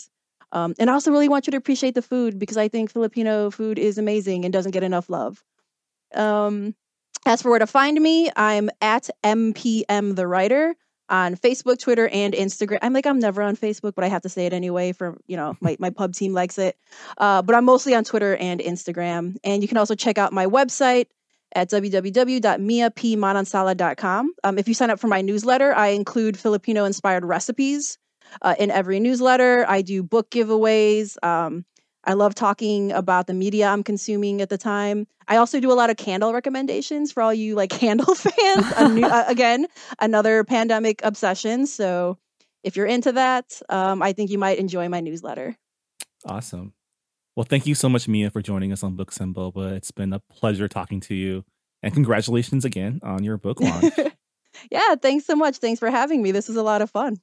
Um, and I also really want you to appreciate the food because I think Filipino food is amazing and doesn't get enough love. Um, as for where to find me, I'm at M P M the Writer on Facebook, Twitter, and Instagram. I'm like, I'm never on Facebook, but I have to say it anyway for, you know, my, my pub team likes it. Uh, but I'm mostly on Twitter and Instagram. And you can also check out my website at w w w dot mia p manansala dot com. Um, if you sign up for my newsletter, I include Filipino-inspired recipes uh, in every newsletter. I do book giveaways. Um, I love talking about the media I'm consuming at the time. I also do a lot of candle recommendations for all you like candle fans. A new, uh, again, another pandemic obsession. So if you're into that, um, I think you might enjoy my newsletter. Awesome. Well, thank you so much, Mia, for joining us on Books and Boba. It's been a pleasure talking to you. And congratulations again on your book launch. Yeah, thanks so much. Thanks for having me. This was a lot of fun.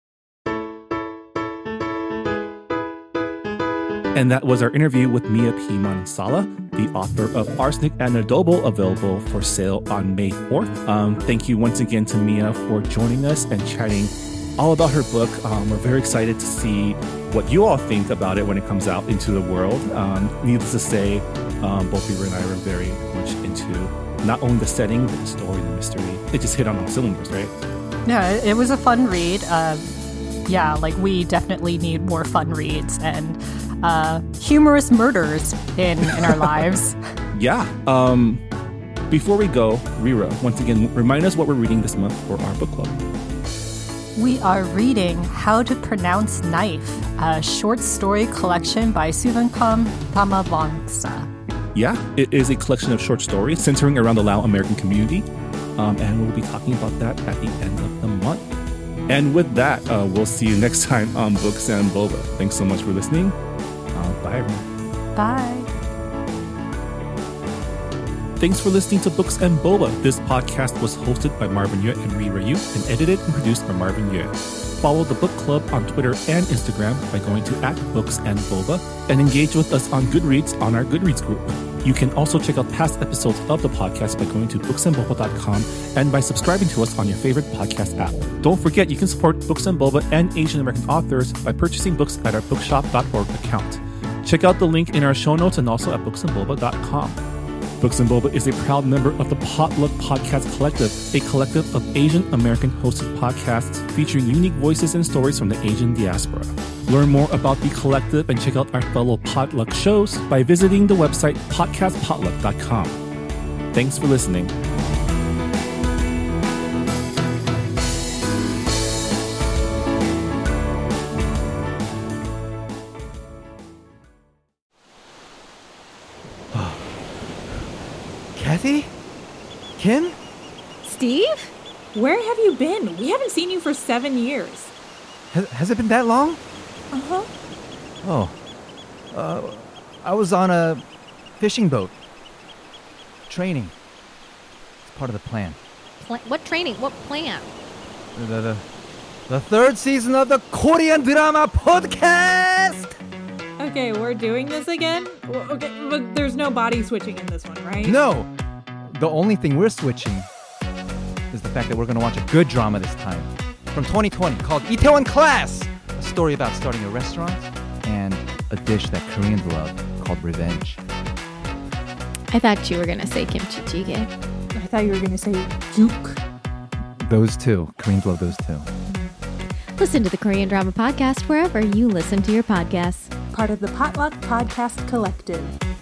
And that was our interview with Mia P. Manansala, the author of Arsenic and Adobo, available for sale on May fourth. Um, thank you once again to Mia for joining us and chatting all about her book. Um, we're very excited to see what you all think about it when it comes out into the world. Um, needless to say, um, both Rira and I were very much into not only the setting, but the story, the mystery. It just hit on all cylinders, right? Yeah, it was a fun read. Uh, yeah, like we definitely need more fun reads and uh, humorous murders in, in our lives. Yeah. Um, before we go, Rira, once again, remind us what we're reading this month for our book club. We are reading How to Pronounce Knife, a short story collection by Suvankam Tamavangsa. Yeah, it is a collection of short stories centering around the Lao American community. Um, and we'll be talking about that at the end of the month. And with that, uh, we'll see you next time on Books and Boba. Thanks so much for listening. Uh, bye, everyone. Bye. Thanks for listening to Books and Boba. This podcast was hosted by Marvin Yue and Rira Yu and edited and produced by Marvin Yue. Follow the book club on Twitter and Instagram by going to at Books and Boba and engage with us on Goodreads on our Goodreads group. You can also check out past episodes of the podcast by going to books and boba dot com and by subscribing to us on your favorite podcast app. Don't forget you can support Books and Boba and Asian American authors by purchasing books at our bookshop dot org account. Check out the link in our show notes and also at books and boba dot com. Books and Boba is a proud member of the Potluck Podcast Collective, a collective of Asian American hosted podcasts featuring unique voices and stories from the Asian diaspora. Learn more about the collective and check out our fellow Potluck shows by visiting the website podcast potluck dot com. Thanks for listening. Kathy? Kim? Steve? Where have you been? We haven't seen you for seven years. Has, has it been that long? Uh-huh. Oh. Uh, I was on a fishing boat. Training. It's part of the plan. Pla- what training? What plan? The, the, the, the third season of the Korean drama podcast! Okay, we're doing this again? Well, okay, but there's no body switching in this one, right? No! The only thing we're switching is the fact that we're going to watch a good drama this time. From twenty twenty called Itaewon Class! A story about starting a restaurant and a dish that Koreans love called revenge. I thought you were going to say kimchi jjigae. I thought you were going to say juke. Those two. Koreans love those two. Listen to the Korean Drama Podcast wherever you listen to your podcasts. Part of the Potluck Podcast Collective.